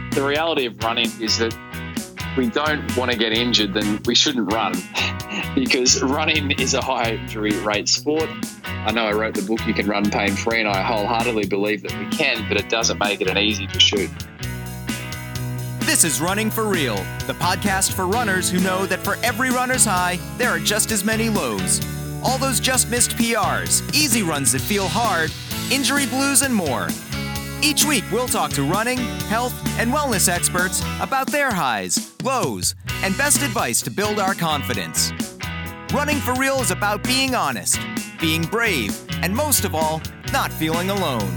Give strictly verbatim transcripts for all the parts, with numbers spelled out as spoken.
the reality of running is that we don't want to get injured, then we shouldn't run because running is a high injury rate sport. I know I wrote the book, You Can Run Pain Free, and I wholeheartedly believe that we can, but it doesn't make it an easy pursuit. This is Running for Real, the podcast for runners who know that for every runner's high, there are just as many lows. All those just missed P Rs, easy runs that feel hard, injury blues, and more. Each week, we'll talk to running, health, and wellness experts about their highs, lows, and best advice to build our confidence. Running for Real is about being honest, being brave, and most of all, not feeling alone.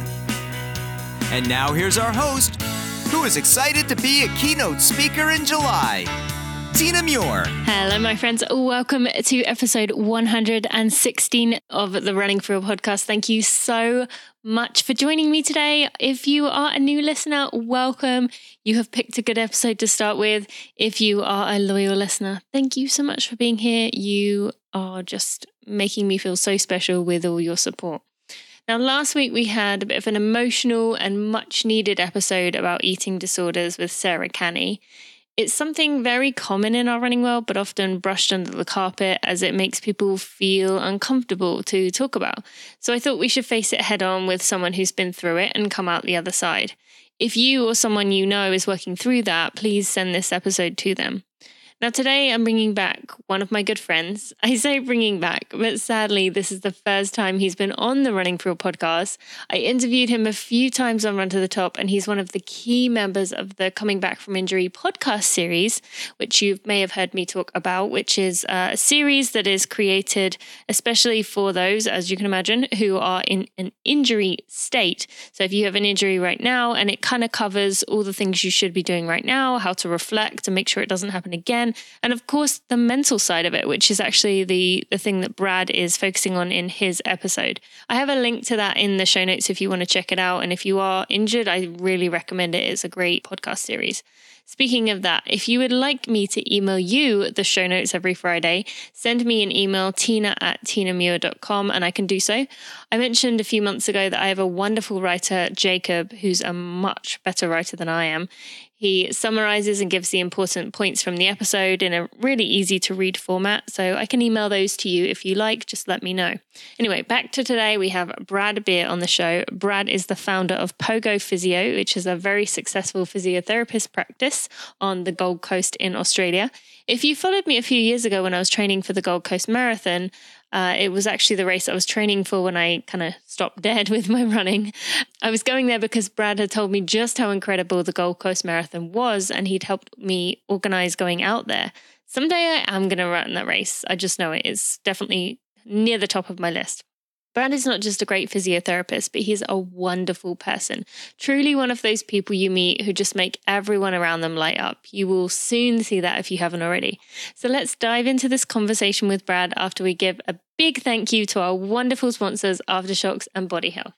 And now here's our host, who is excited to be a keynote speaker in July, Tina Muir. Hello, my friends. Welcome to episode one hundred sixteen of the Running For Real podcast. Thank you so much for joining me today. If you are a new listener, welcome. You have picked a good episode to start with. If you are a loyal listener, thank you so much for being here. You are just making me feel so special with all your support. Now, last week we had a bit of an emotional and much needed episode about eating disorders with Sarah Canny. It's something very common in our running world, but often brushed under the carpet as it makes people feel uncomfortable to talk about. So I thought we should face it head on with someone who's been through it and come out the other side. If you or someone you know is working through that, please send this episode to them. Now, today I'm bringing back one of my good friends. I say bringing back, but sadly, this is the first time he's been on the Running For Real podcast. I interviewed him a few times on Run to the Top, and he's one of the key members of the Coming Back From Injury podcast series, which you may have heard me talk about, which is a series that is created especially for those, as you can imagine, who are in an injury state. So if you have an injury right now, and it kind of covers all the things you should be doing right now, how to reflect and make sure it doesn't happen again. And of course, the mental side of it, which is actually the, the thing that Brad is focusing on in his episode. I have a link to that in the show notes if you want to check it out. And if you are injured, I really recommend it. It's a great podcast series. Speaking of that, if you would like me to email you the show notes every Friday, send me an email, tina at tinamuir dot com, and I can do so. I mentioned a few months ago that I have a wonderful writer, Jacob, who's a much better writer than I am. He summarizes and gives the important points from the episode in a really easy to read format. So I can email those to you if you like, just let me know. Anyway, back to today, we have Brad Beer on the show. Brad is the founder of Pogo Physio, which is a very successful physiotherapist practice on the Gold Coast in Australia. If you followed me a few years ago when I was training for the Gold Coast Marathon, Uh, it was actually the race I was training for when I kind of stopped dead with my running. I was going there because Brad had told me just how incredible the Gold Coast Marathon was, and he'd helped me organize going out there. Someday I am going to run that race. I just know it is definitely near the top of my list. Brad is not just a great physiotherapist, but he's a wonderful person. Truly one of those people you meet who just make everyone around them light up. You will soon see that if you haven't already. So let's dive into this conversation with Brad after we give a big thank you to our wonderful sponsors, Aftershocks and Body Health.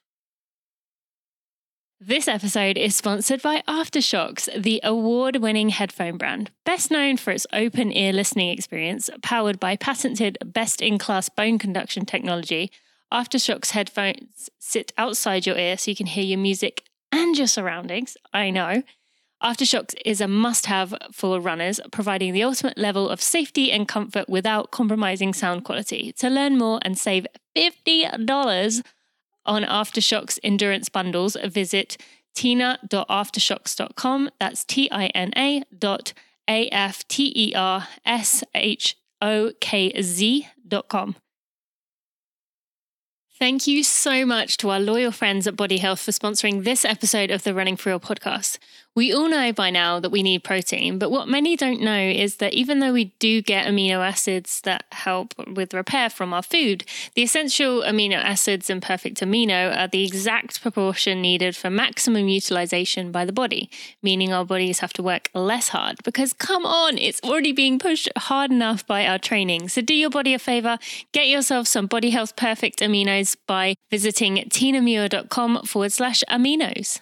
This episode is sponsored by Aftershocks, the award-winning headphone brand, best known for its open-ear listening experience, powered by patented best-in-class bone conduction technology. Aftershocks headphones sit outside your ear so you can hear your music and your surroundings. I know. Aftershocks is a must-have for runners, providing the ultimate level of safety and comfort without compromising sound quality. To learn more and save fifty dollars on Aftershocks endurance bundles, visit tina dot aftershocks dot com. That's T I N A dot A F T E R S H O K Z dot com. Thank you so much to our loyal friends at Body Health for sponsoring this episode of the Running For Real podcast. We all know by now that we need protein, but what many don't know is that even though we do get amino acids that help with repair from our food, the essential amino acids and perfect amino are the exact proportion needed for maximum utilization by the body, meaning our bodies have to work less hard because, come on, it's already being pushed hard enough by our training. So do your body a favor, get yourself some Body Health Perfect Aminos by visiting tinamuir.com forward slash aminos.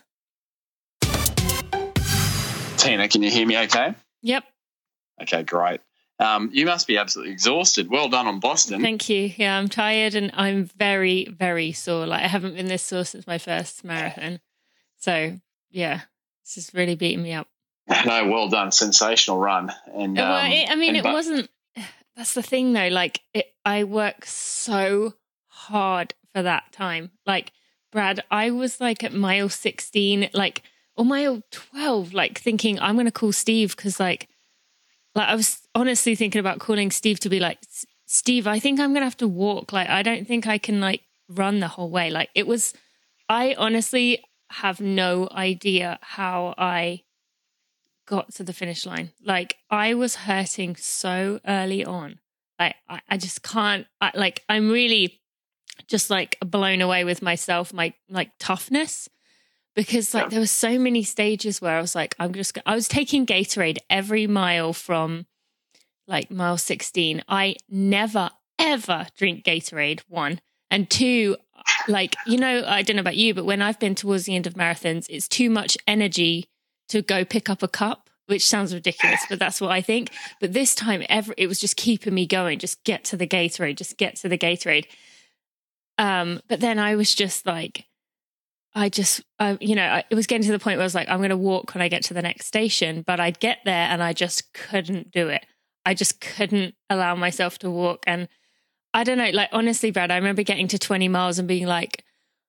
Tina, can you hear me okay? Yep. Okay, great. Um, you must be absolutely exhausted. Well done on Boston. Thank you. Yeah, I'm tired and I'm very, very sore. Like, I haven't been this sore since my first marathon. So, yeah, this is really beating me up. No, well done, sensational run. And well, um, it, I mean, and, it but, wasn't. That's the thing, though. Like, it, I work so hard for that time. Like, Brad, I was like at mile sixteen, like, or mile twelve, like thinking I'm going to call Steve because, like, like I was honestly thinking about calling Steve to be like, Steve, I think I'm going to have to walk. Like, I don't think I can like run the whole way. Like, it was. I honestly have no idea how I got to the finish line. Like, I was hurting so early on. Like, I, I just can't, I, like, I'm really just like blown away with myself, my like toughness, because like Yeah. there were so many stages where I was like, I'm just, I was taking Gatorade every mile from like mile sixteen. I never, ever drink Gatorade, one. And two, like, you know, I don't know about you, but when I've been towards the end of marathons, it's too much energy to go pick up a cup, which sounds ridiculous, but that's what I think. But this time, every, it was just keeping me going. Just get to the Gatorade, just get to the Gatorade. Um, but then I was just like, I just, uh, you know, I, it was getting to the point where I was like, I'm going to walk when I get to the next station. But I'd get there and I just couldn't do it. I just couldn't allow myself to walk. And I don't know, like, honestly, Brad, I remember getting to twenty miles and being like,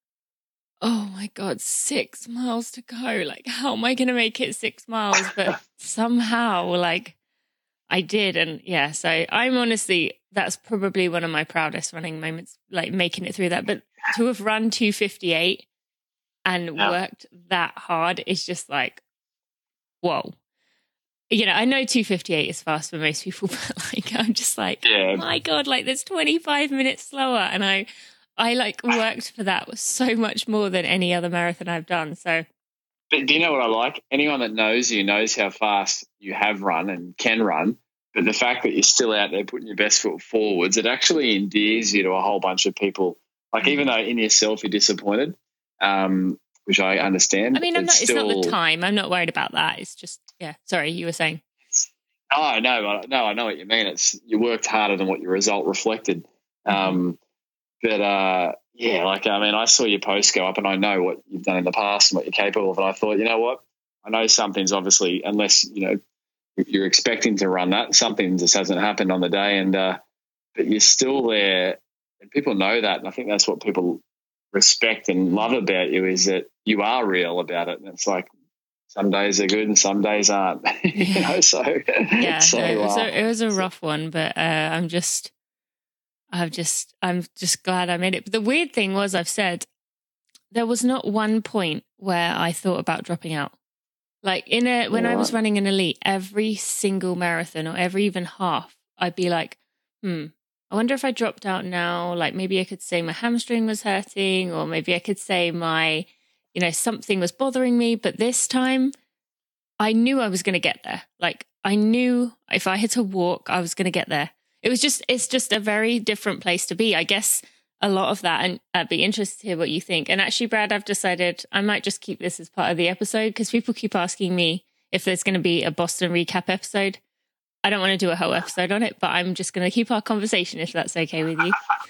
oh my God, six miles to go. Like, how am I going to make it six miles? But somehow, like, I did. And yeah, so I'm honestly, that's probably one of my proudest running moments, like making it through that. But to have run two fifty-eight and Yeah. worked that hard is just like, whoa. You know, I know two fifty-eight is fast for most people, but like, I'm just like, Yeah. oh my God, like there's twenty-five minutes slower. And I, I like worked for that so much more than any other marathon I've done. So, But do you know what I like? Anyone that knows you knows how fast you have run and can run. But the fact that you're still out there putting your best foot forwards, it actually endears you to a whole bunch of people. Like, even though in yourself you're disappointed, um, which I understand. I mean, I'm not, it's, it's not the still, time. I'm not worried about that. It's just, yeah. Sorry, you were saying. Oh, no, no, I know what you mean. It's you worked harder than what your result reflected. Um, but, uh, yeah, like, I mean, I saw your post go up and I know what you've done in the past and what you're capable of. And I thought, you know what? I know something's obviously, unless, you know, you're expecting to run that, something just hasn't happened on the day. And, uh, but you're still there and people know that. And I think that's what people respect and love about you is that you are real about it. And it's like, some days are good and some days aren't. you know, so Yeah, so, no, it, was uh, a, it was a rough one, but uh, I'm just, I've just, I'm just glad I made it. But the weird thing was, I've said there was not one point where I thought about dropping out. Like in a when Yeah, I was right. running an elite, every single marathon or every even half, I'd be like, hmm, I wonder if I dropped out now. Like maybe I could say my hamstring was hurting, or maybe I could say my, you know, something was bothering me. But this time, I knew I was going to get there. Like I knew if I had to walk, I was going to get there. It was just, it's just a very different place to be. I guess a lot of that, and I'd be interested to hear what you think. And actually, Brad, I've decided I might just keep this as part of the episode because people keep asking me if there's going to be a Boston recap episode. I don't want to do a whole episode on it, but I'm just going to keep our conversation if that's okay with you.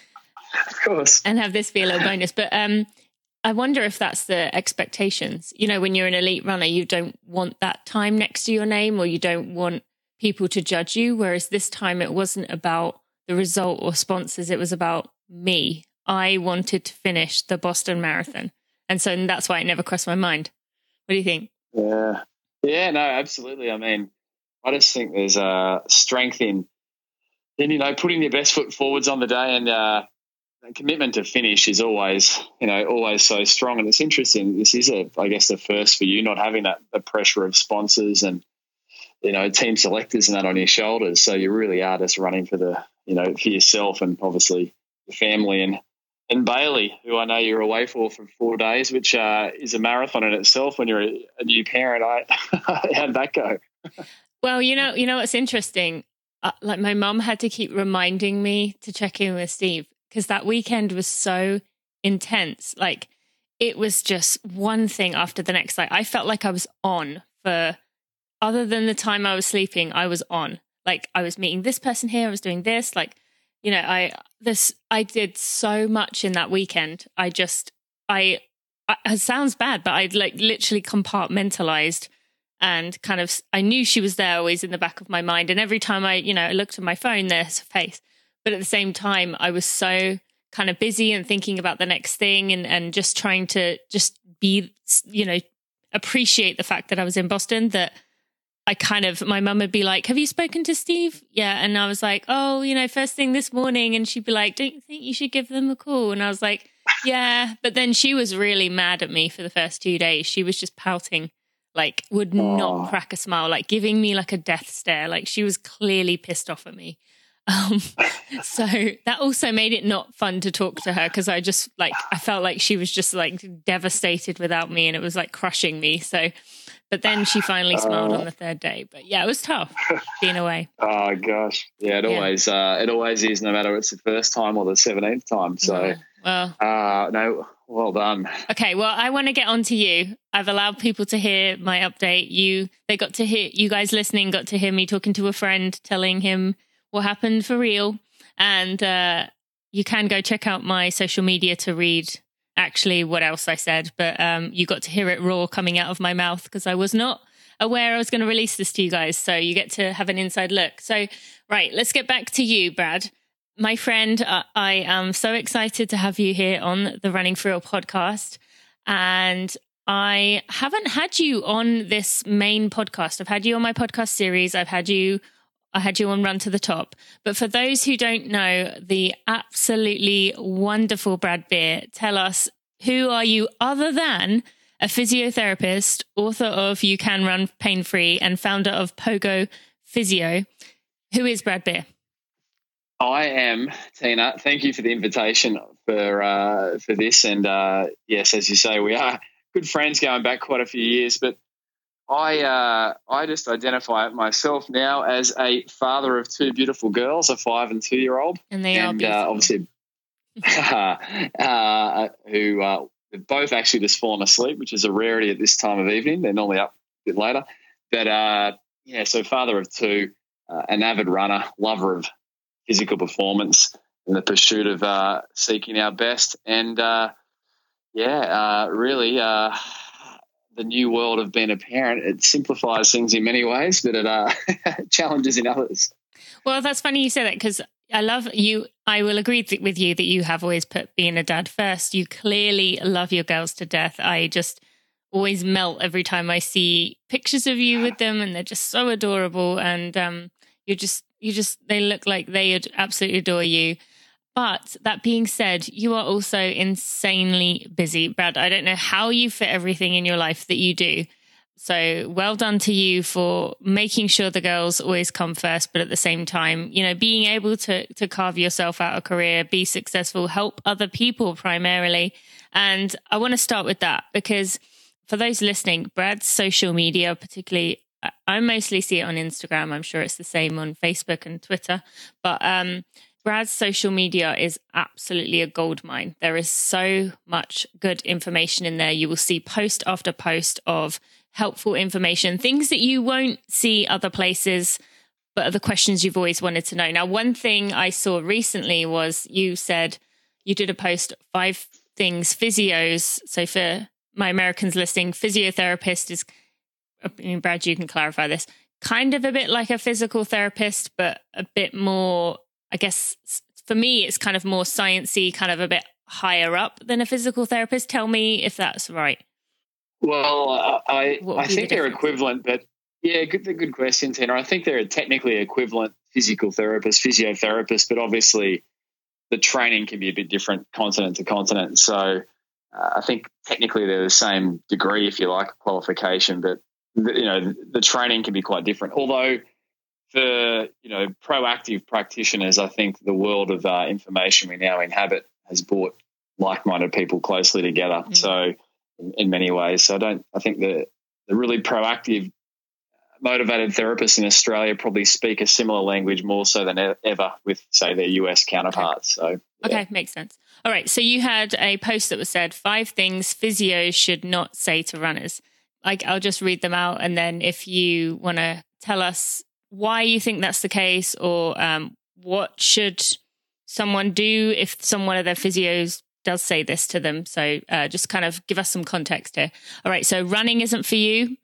Of course. And have this be a little bonus. But um, I wonder if that's the expectations. You know, when you're an elite runner, you don't want that time next to your name, or you don't want people to judge you. Whereas this time it wasn't about the result or sponsors. It was about me. I wanted to finish the Boston Marathon. And so that's why it never crossed my mind. What do you think? Yeah. Yeah, no, absolutely. I mean, I just think there's a strength in, in, you know, putting your best foot forwards on the day, and uh, the commitment to finish is always, you know, always so strong. And it's interesting. This is, a, I guess, the first for you, not having that the pressure of sponsors and, you know, team selectors and that on your shoulders. So you really are just running for the, you know, for yourself and obviously your family and, and Bailey, who I know you're away for for four days, which uh, is a marathon in itself when you're a, a new parent. I, how'd that go? Well, you know, you know what's interesting? Uh, like my mum had to keep reminding me to check in with Steve because that weekend was so intense. Like it was just one thing after the next. Like I felt like I was on for, other than the time I was sleeping, I was on. Like I was meeting this person here, I was doing this. Like, you know, I this I did so much in that weekend. I just I, I it sounds bad, but I like literally compartmentalized And kind of, I knew she was there always in the back of my mind. And every time I, you know, I looked at my phone, there's her face. But at the same time, I was so kind of busy and thinking about the next thing and, and just trying to just be, you know, appreciate the fact that I was in Boston, that I kind of, my mum would be like, have you spoken to Steve? Yeah. And I was like, oh, you know, first thing this morning. And she'd be like, don't you think you should give them a call? And I was like, yeah. But then she was really mad at me for the first two days. She was just pouting, like would not crack a smile, like giving me like a death stare. Like she was clearly pissed off at me. Um, so that also made it not fun to talk to her, because I just like, I felt like she was just like devastated without me, and it was like crushing me. So, but then she finally smiled uh, on the third day. But yeah, it was tough being away. Oh gosh. Yeah, it yeah. always, uh, it always is, no matter it's the first time or the seventeenth time. So, yeah. well, uh, no, well done. Okay. Well, I want to get on to you. I've allowed people to hear my update. You, they got to hear, you guys listening got to hear me talking to a friend, telling him what happened for real. And uh, you can go check out my social media to read actually what else I said. But um, you got to hear it raw coming out of my mouth, because I was not aware I was going to release this to you guys. So you get to have an inside look. So, right, let's get back to you, Brad. My friend, uh, I am so excited to have you here on the Running For Real podcast. And I haven't had you on this main podcast. I've had you on my podcast series. I've had you I had you on Run to the Top. But for those who don't know the absolutely wonderful Brad Beer, tell us, who are you other than a physiotherapist, author of You Can Run Pain Free, and founder of Pogo Physio? Who is Brad Beer? I am, Tina. Thank you for the invitation for uh, for this. And uh, yes, as you say, we are good friends going back quite a few years, but I uh, I just identify myself now as a father of two beautiful girls, a five and two year old, and they and, are uh, obviously uh, who uh, both actually just fallen asleep, which is a rarity at this time of evening. They're normally up a bit later, but uh, yeah. So father of two, uh, an avid runner, lover of physical performance, in the pursuit of uh, seeking our best, and uh, yeah, uh, really. Uh, The new world of being a parent, it simplifies things in many ways, but it uh, challenges in others. Well, that's funny you say that, because I love you. I will agree th- with you that you have always put being a dad first. You clearly love your girls to death. I just always melt every time I see pictures of you with them, and they're just so adorable. And um, you're just, you just, they look like they ad- absolutely adore you. But that being said, you are also insanely busy, Brad. I don't know how you fit everything in your life that you do. So well done to you for making sure the girls always come first, but at the same time, you know, being able to to carve yourself out a career, be successful, help other people primarily. And I want to start with that, because for those listening, Brad's social media, particularly, I mostly see it on Instagram. I'm sure it's the same on Facebook and Twitter, but um Brad's social media is absolutely a goldmine. There is so much good information in there. You will see post after post of helpful information, things that you won't see other places, but are the questions you've always wanted to know. Now, one thing I saw recently was you said you did a post, five things physios. So for my Americans listening, physiotherapist is, I mean, Brad, you can clarify this, kind of a bit like a physical therapist, but a bit more, I guess for me, it's kind of more sciencey, kind of a bit higher up than a physical therapist. Tell me if that's right. Well, uh, I I think the they're equivalent, but yeah, good good question, Tina. I think they're technically equivalent physical therapist, physiotherapist, but obviously the training can be a bit different continent to continent. So uh, I think technically they're the same degree, if you like, qualification, but the, you know the training can be quite different. Although for, you know, proactive practitioners, I think the world of uh, information we now inhabit has brought like-minded people closely together. Mm. So in, in many ways, so I don't, I think the, the really proactive, motivated therapists in Australia probably speak a similar language more so than ever with, say, their U S counterparts. Okay. So, yeah. Okay, makes sense. All right. So you had a post that was said, five things physios should not say to runners. Like, I'll just read them out. And then if you want to tell us why you think that's the case, or um, what should someone do if someone of their physios does say this to them. So uh, just kind of give us some context here. All right. So running isn't for you.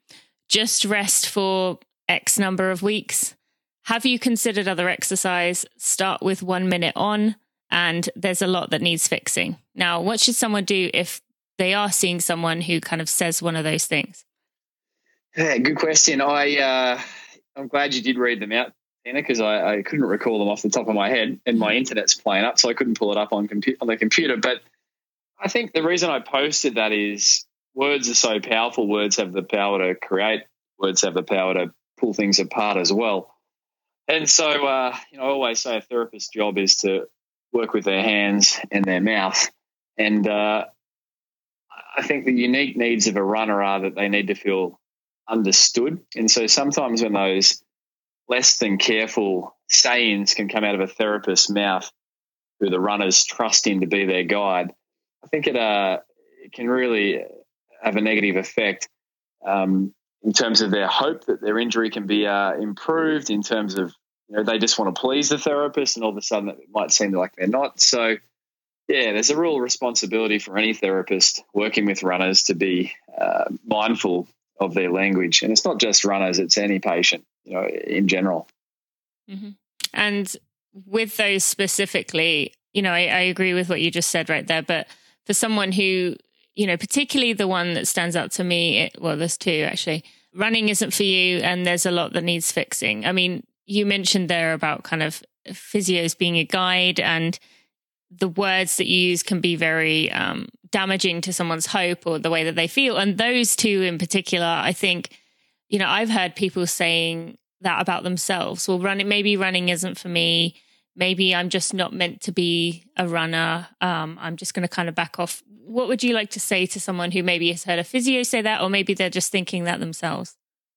just rest for X number of weeks. Have you considered other exercise? Start with one minute on, and there's a lot that needs fixing. Now, what should someone do if they are seeing someone who kind of says one of those things? Yeah, good question. I, uh, I'm glad you did read them out, Tina, because I, I couldn't recall them off the top of my head, and my internet's playing up, so I couldn't pull it up on, compu- on the computer. But I think the reason I posted that is words are so powerful. Words have the power to create. Words have the power to pull things apart as well. And so, uh, you know, I always say a therapist's job is to work with their hands and their mouth. And uh, I think the unique needs of a runner are that they need to feel understood. And so sometimes when those less than careful sayings can come out of a therapist's mouth who the runners trust in to be their guide, I think it, uh, it can really have a negative effect um, in terms of their hope that their injury can be uh, improved, in terms of, you know, they just want to please the therapist, and all of a sudden it might seem like they're not. So, yeah, there's a real responsibility for any therapist working with runners to be uh, mindful of their language. And it's not just runners, it's any patient, you know, in general. Mm-hmm. And with those specifically, you know, I, I agree with what you just said right there. But for someone who, you know, particularly the one that stands out to me, it, well, there's two actually, running isn't for you and there's a lot that needs fixing. I mean, you mentioned there about kind of physios being a guide, and the words that you use can be very um, damaging to someone's hope or the way that they feel. And those two in particular, I think, you know, I've heard people saying that about themselves. Well, running, maybe running isn't for me. Maybe I'm just not meant to be a runner. Um, I'm just going to kind of back off. What would you like to say to someone who maybe has heard a physio say that, or maybe they're just thinking that themselves?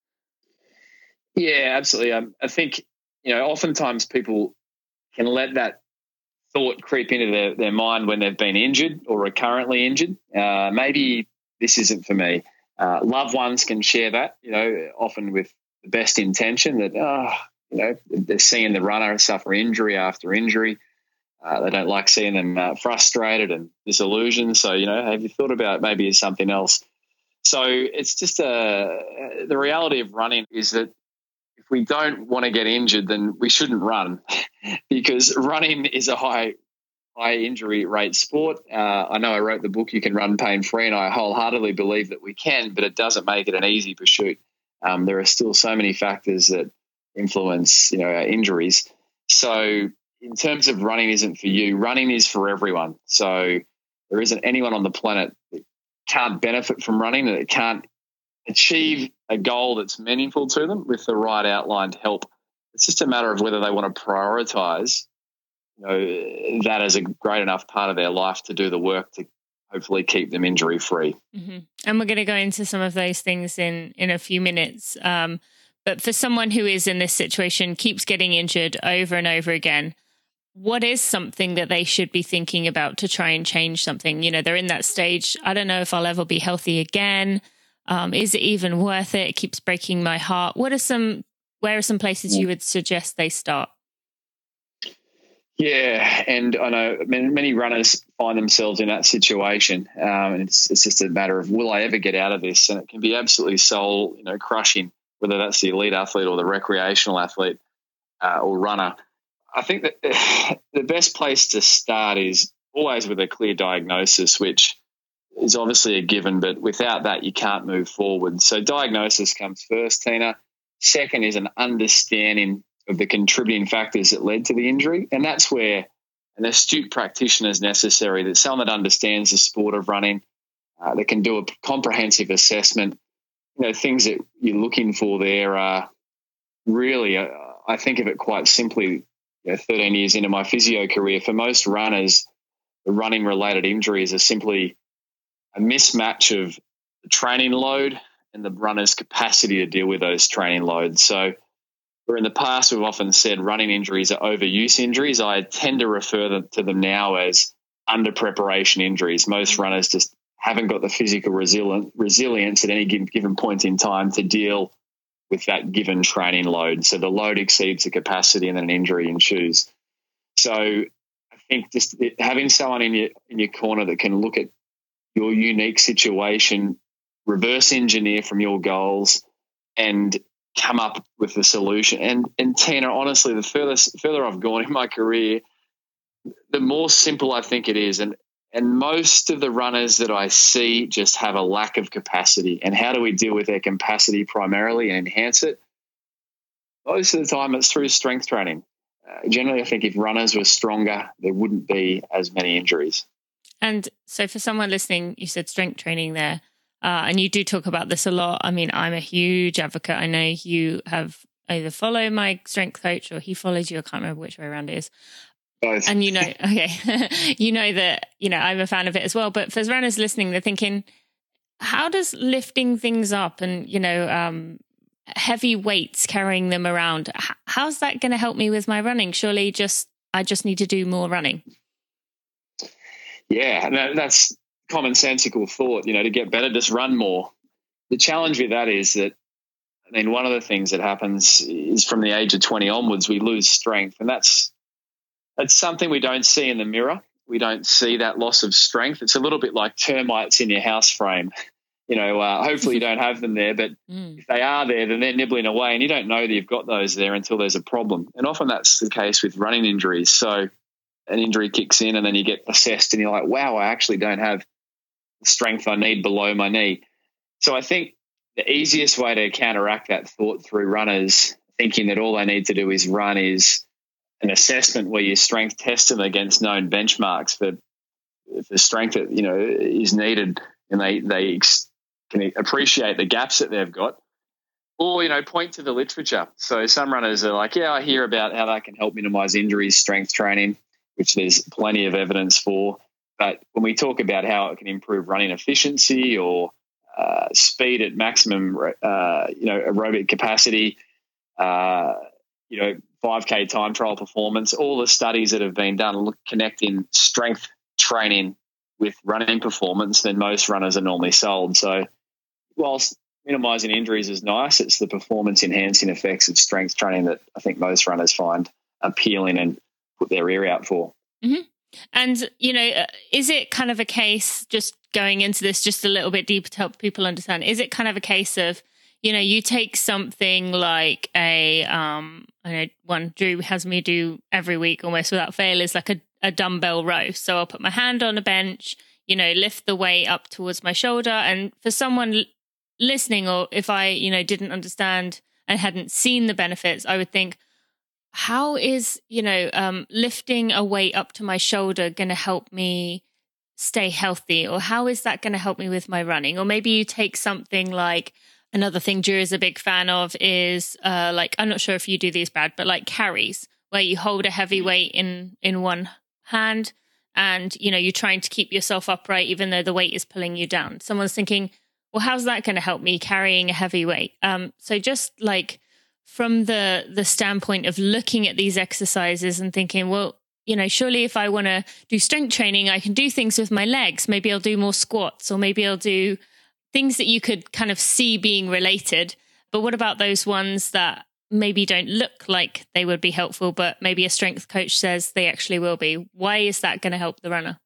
Yeah, absolutely. Um, I think, you know, oftentimes people can let that thought creep into their, their mind when they've been injured or are currently injured. Uh, maybe this isn't for me. Uh, loved ones can share that, you know, often with the best intention that, oh, you know, they're seeing the runner suffer injury after injury. Uh, they don't like seeing them uh, frustrated and disillusioned. So, you know, have you thought about maybe it's something else? So it's just a, the reality of running is that if we don't want to get injured, then we shouldn't run because running is a high high injury rate sport. Uh, I know I wrote the book, You Can Run Pain Free, and I wholeheartedly believe that we can, but it doesn't make it an easy pursuit. Um, there are still so many factors that influence, you know, our injuries. So in terms of running isn't for you, running is for everyone. So there isn't anyone on the planet that can't benefit from running and that can't achieve a goal that's meaningful to them with the right outlined help. It's just a matter of whether they want to prioritize, you know, that as a great enough part of their life to do the work to hopefully keep them injury free. Mm-hmm. And we're going to go into some of those things in, in a few minutes. Um, but for someone who is in this situation, keeps getting injured over and over again, what is something that they should be thinking about to try and change something? You know, they're in that stage. I don't know if I'll ever be healthy again. Um, is it even worth it? It keeps breaking my heart. What are some, where are some places you would suggest they start? Yeah, and I know many, many runners find themselves in that situation. Um, and it's, it's just a matter of, will I ever get out of this? And it can be absolutely soul, you know, crushing, whether that's the elite athlete or the recreational athlete uh, or runner. I think that the best place to start is always with a clear diagnosis, which is obviously a given, but without that, you can't move forward. So diagnosis comes first, Tina. Second is an understanding of the contributing factors that led to the injury. And that's where an astute practitioner is necessary, that someone that understands the sport of running, uh, that can do a comprehensive assessment. You know, things that you're looking for there are really, uh, I think of it quite simply, you know, thirteen years into my physio career, for most runners, the running-related injuries are simply a mismatch of the training load and the runner's capacity to deal with those training loads. So where in the past we've often said running injuries are overuse injuries, I tend to refer them, to them now as under-preparation injuries. Most runners just haven't got the physical resilient, resilience at any given, given point in time to deal with that given training load. So the load exceeds the capacity and then an injury ensues. So I think just having someone in your in your corner that can look at your unique situation, reverse engineer from your goals, and come up with the solution. And and Tina, honestly, the further further I've gone in my career, the more simple I think it is. And and most of the runners that I see just have a lack of capacity. And how do we deal with their capacity primarily and enhance it? Most of the time it's through strength training. Uh, generally, I think if runners were stronger, there wouldn't be as many injuries. And so for someone listening, you said strength training there, uh, and you do talk about this a lot. I mean, I'm a huge advocate. I know you have either followed my strength coach or he follows you. I can't remember which way around it is. Both. And you know, okay, you know that, you know, I'm a fan of it as well. But for runners listening, they're thinking, how does lifting things up and, you know, um, heavy weights, carrying them around, how's that going to help me with my running? Surely just, I just need to do more running. Yeah, no, that's commonsensical thought, you know, to get better, just run more. The challenge with that is that, I mean, one of the things that happens is from the age of twenty onwards, we lose strength. And that's that's something we don't see in the mirror. We don't see that loss of strength. It's a little bit like termites in your house frame. You know, uh, hopefully you don't have them there, but mm. if they are there, then they're nibbling away and you don't know that you've got those there until there's a problem. And often that's the case with running injuries. So an injury kicks in and then you get assessed and you're like, wow, I actually don't have the strength I need below my knee. So I think the easiest way to counteract that thought through runners thinking that all they need to do is run is an assessment where you strength test them against known benchmarks for, for strength that, you know, is needed, and they, they can appreciate the gaps that they've got. Or, you know, point to the literature. So some runners are like, yeah, I hear about how that can help minimize injuries, strength training, which there's plenty of evidence for. But when we talk about how it can improve running efficiency or uh, speed at maximum, uh, you know, aerobic capacity, uh, you know, five K time trial performance, all the studies that have been done look connecting strength training with running performance, then most runners are normally sold. So whilst minimizing injuries is nice, it's the performance enhancing effects of strength training that I think most runners find appealing and put their ear out for. Mm-hmm. And, you know, is it kind of a case, just going into this just a little bit deeper to help people understand, is it kind of a case of, you know, you take something like a, um, I know one Drew has me do every week almost without fail is like a, a dumbbell row. So I'll put my hand on a bench, you know, lift the weight up towards my shoulder. And for someone l- listening, or if I, you know, didn't understand and hadn't seen the benefits, I would think, how is, you know, um, lifting a weight up to my shoulder going to help me stay healthy? Or how is that going to help me with my running? Or maybe you take something like, another thing Drew is a big fan of is uh, like, I'm not sure if you do these, Brad, but like carries, where you hold a heavy weight in, in one hand and, you know, you're trying to keep yourself upright even though the weight is pulling you down. Someone's thinking, well, how's that going to help me carrying a heavy weight? Um, so just like from the the standpoint of looking at these exercises and thinking, well, you know, surely if I want to do strength training, I can do things with my legs. Maybe I'll do more squats, or maybe I'll do things that you could kind of see being related. But what about those ones that maybe don't look like they would be helpful, but maybe a strength coach says they actually will be? Why is that going to help the runner?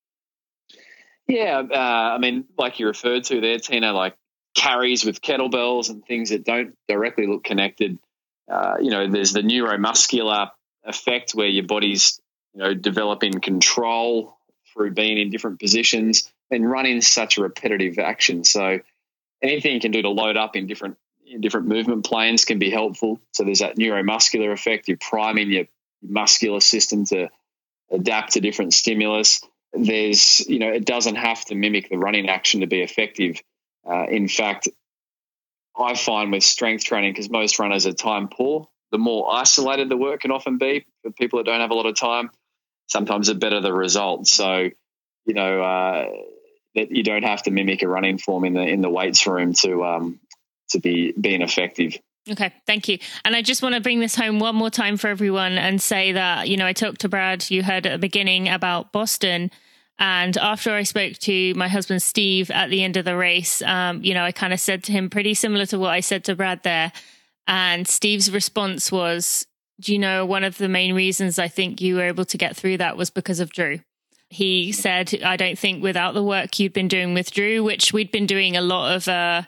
Yeah, uh, I mean, like you referred to there, Tina, like carries with kettlebells and things that don't directly look connected. Uh, you know, there's the neuromuscular effect where your body's, you know, developing control through being in different positions. And running is such a repetitive action. So anything you can do to load up in different in different movement planes can be helpful. So there's that neuromuscular effect. You're priming your muscular system to adapt to different stimulus. There's, you know, it doesn't have to mimic the running action to be effective. Uh, in fact, I find with strength training, because most runners are time poor, the more isolated the work can often be for people that don't have a lot of time, sometimes the better the result. So, you know, uh, that you don't have to mimic a running form in the in the weights room to um, to be being effective. Okay, thank you. And I just want to bring this home one more time for everyone and say that, you know, I talked to Brad, you heard at the beginning about Boston. And after I spoke to my husband, Steve, at the end of the race, um, you know, I kind of said to him pretty similar to what I said to Brad there. And Steve's response was, do you know, one of the main reasons I think you were able to get through that was because of Drew. He said, I don't think without the work you'd been doing with Drew, which we'd been doing a lot of uh,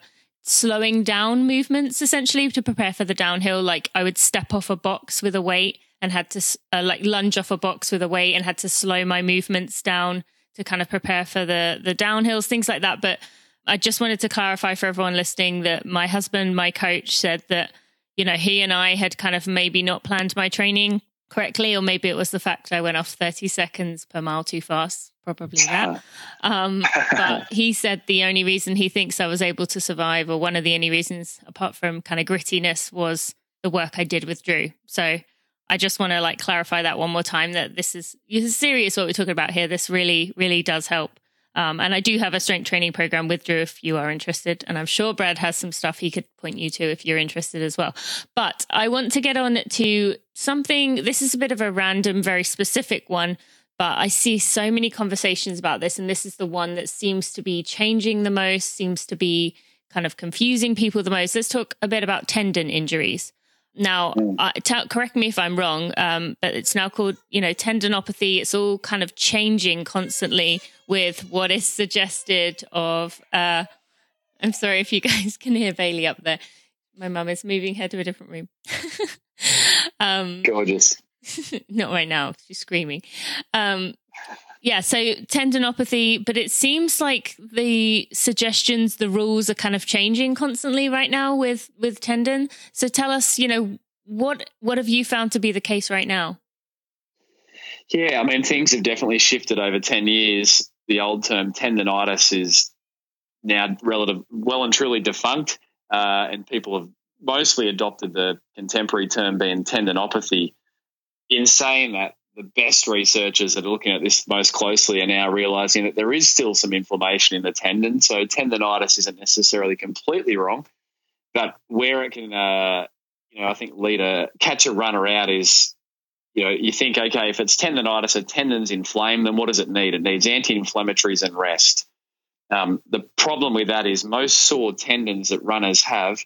slowing down movements essentially to prepare for the downhill. Like I would step off a box with a weight and had to uh, like lunge off a box with a weight and had to slow my movements down to kind of prepare for the the downhills, things like that. But I just wanted to clarify for everyone listening that my husband, my coach, said that, you know, he and I had kind of maybe not planned my training correctly, or maybe it was the fact I went off thirty seconds per mile too fast. Probably that. Um, but he said the only reason he thinks I was able to survive, or one of the only reasons, apart from kind of grittiness, was the work I did with Drew. So I just want to like clarify that one more time, that this is, this is serious what we're talking about here. This really, really does help. Um, and I do have a strength training program with Drew if you are interested. And I'm sure Brad has some stuff he could point you to if you're interested as well. But I want to get on to something, this is a bit of a random, very specific one, but I see so many conversations about this. And this is the one that seems to be changing the most, seems to be kind of confusing people the most. Let's talk a bit about tendon injuries. Now, uh, t- correct me if I'm wrong, um, but it's now called, you know, tendinopathy. It's all kind of changing constantly with what is suggested of, uh, I'm sorry if you guys can hear Bailey up there. My mum is moving her to a different room. um, Gorgeous. Not right now. She's screaming. Um, yeah, so tendinopathy, but it seems like the suggestions, the rules are kind of changing constantly right now with, with tendon. So tell us, you know, what what have you found to be the case right now? Yeah, I mean, things have definitely shifted over ten years. The old term tendinitis is now relative, well and truly defunct, uh, and people have mostly adopted the contemporary term being tendinopathy. In saying that, the best researchers that are looking at this most closely are now realizing that there is still some inflammation in the tendon. So tendinitis isn't necessarily completely wrong, but where it can, uh, you know, I think lead a catch a runner out is, you know, you think, okay, if it's tendinitis, a tendon's inflamed, then what does it need? It needs anti-inflammatories and rest. Um, the problem with that is most sore tendons that runners have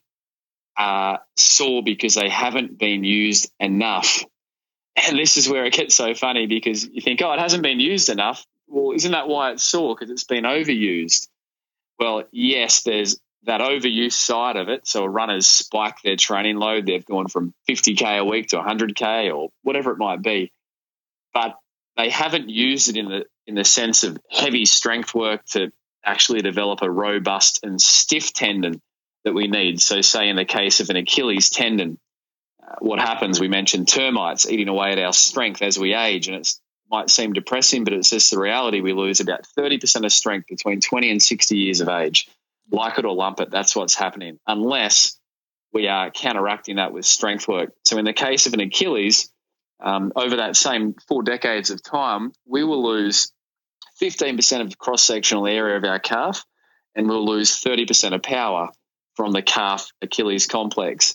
are sore because they haven't been used enough. And this is where it gets so funny, because you think, oh, it hasn't been used enough. Well, isn't that why it's sore? Because it's been overused. Well, yes, there's that overuse side of it. So runners spike their training load. They've gone from fifty K a week to one hundred K or whatever it might be. But they haven't used it in the in the sense of heavy strength work to actually develop a robust and stiff tendon that we need. So say in the case of an Achilles tendon, what happens, we mentioned termites eating away at our strength as we age, and it might seem depressing, but it's just the reality. We lose about thirty percent of strength between twenty and sixty years of age. Like it or lump it, that's what's happening, unless we are counteracting that with strength work. So in the case of an Achilles, um, over that same four decades of time, we will lose fifteen percent of the cross-sectional area of our calf, and we'll lose thirty percent of power from the calf-Achilles complex.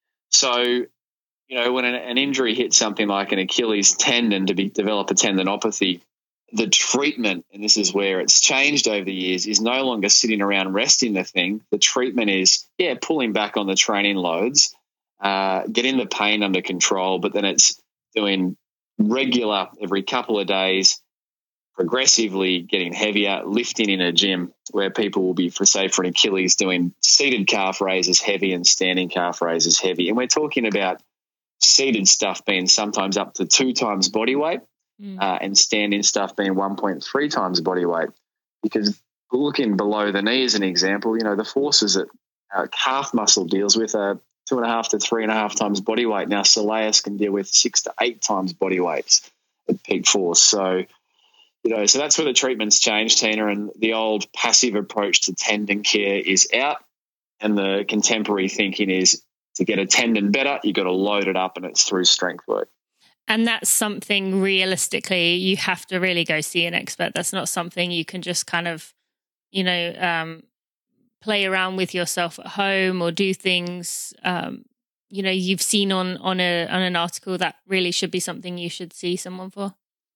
So, you know, when an, an injury hits something like an Achilles tendon to be, develop a tendinopathy, the treatment, and this is where it's changed over the years, is no longer sitting around resting the thing. The treatment is, yeah, pulling back on the training loads, uh, getting the pain under control, but then it's doing regular every couple of days, progressively getting heavier, lifting in a gym where people will be, for say, for an Achilles, doing seated calf raises heavy and standing calf raises heavy. And we're talking about seated stuff being sometimes up to two times body weight, mm. uh, and standing stuff being one point three times body weight. Because looking below the knee as an example, you know, the forces that our calf muscle deals with are two and a half to three and a half times body weight. Now, soleus can deal with six to eight times body weights at peak force. So, you know, so that's where the treatment's changed, Tina, and the old passive approach to tendon care is out, and the contemporary thinking is, to get a tendon better, you've got to load it up, and it's through strength work. And that's something realistically you have to really go see an expert. That's not something you can just kind of, you know, um, play around with yourself at home or do things, um, you know, you've seen on, on, a, on an article. That really should be something you should see someone for.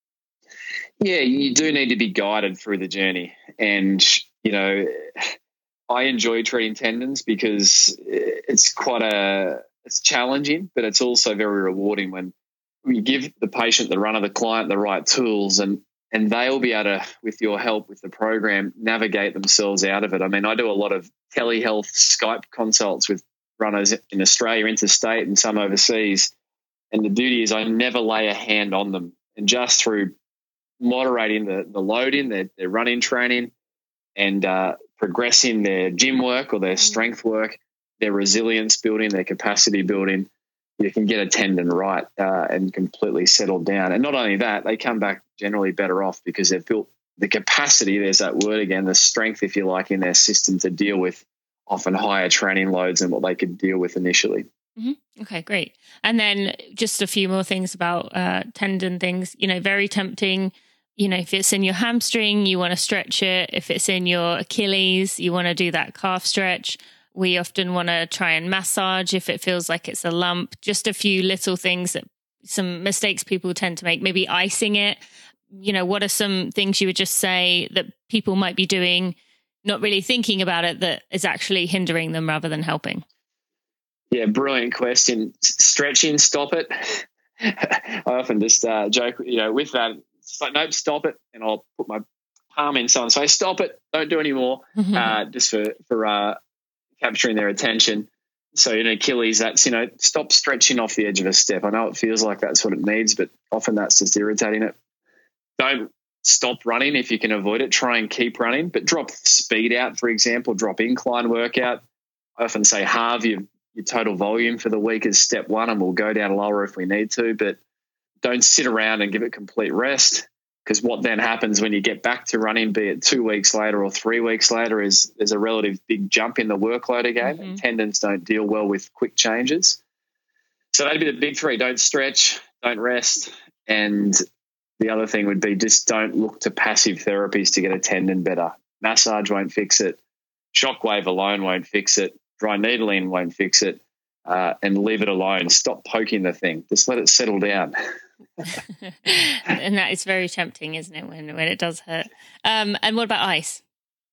Yeah, you do need to be guided through the journey. And, you know, I enjoy treating tendons because it's quite a, it's challenging, but it's also very rewarding when you give the patient, the runner, the client the right tools. And and they'll be able to, with your help with the program, navigate themselves out of it. I mean, I do a lot of telehealth Skype consults with runners in Australia, interstate, and some overseas. And the beauty is I never lay a hand on them. And just through moderating the, the load in, their, their running training and uh, progressing their gym work or their strength work, their resilience building, their capacity building, you can get a tendon right uh, and completely settled down. And not only that, they come back generally better off because they've built the capacity, there's that word again, the strength, if you like, in their system to deal with often higher training loads than what they could deal with initially. Mm-hmm. Okay, great. And then just a few more things about uh, tendon things, you know, very tempting. You know, if it's in your hamstring, you want to stretch it. If it's in your Achilles, you want to do that calf stretch. We often want to try and massage if it feels like it's a lump. Just a few little things that some mistakes people tend to make, maybe icing it. You know, what are some things you would just say that people might be doing, not really thinking about it, that is actually hindering them rather than helping? Yeah, brilliant question. Stretching, stop it. I often just uh, joke, you know, with that. It's like, nope, stop it. And I'll put my palm in someone's face. Stop it. Don't do any more. Mm-hmm. Uh, just for, for uh, capturing their attention. So in Achilles, that's, you know, stop stretching off the edge of a step. I know it feels like that's what it needs, but often that's just irritating it. Don't stop running if you can avoid it. Try and keep running, but drop speed out, for example, drop incline workout. I often say halve your, your total volume for the week as step one, and we'll go down lower if we need to, but don't sit around and give it complete rest, because what then happens when you get back to running, be it two weeks later or three weeks later, is there's a relative big jump in the workload again. Mm-hmm. And tendons don't deal well with quick changes. So that'd be the big three. Don't stretch, don't rest, and the other thing would be just don't look to passive therapies to get a tendon better. Massage won't fix it. Shockwave alone won't fix it. Dry needling won't fix it. Uh, and leave it alone. Stop poking the thing. Just let it settle down. And that is very tempting, isn't it, when, when it does hurt? Um, and what about ice?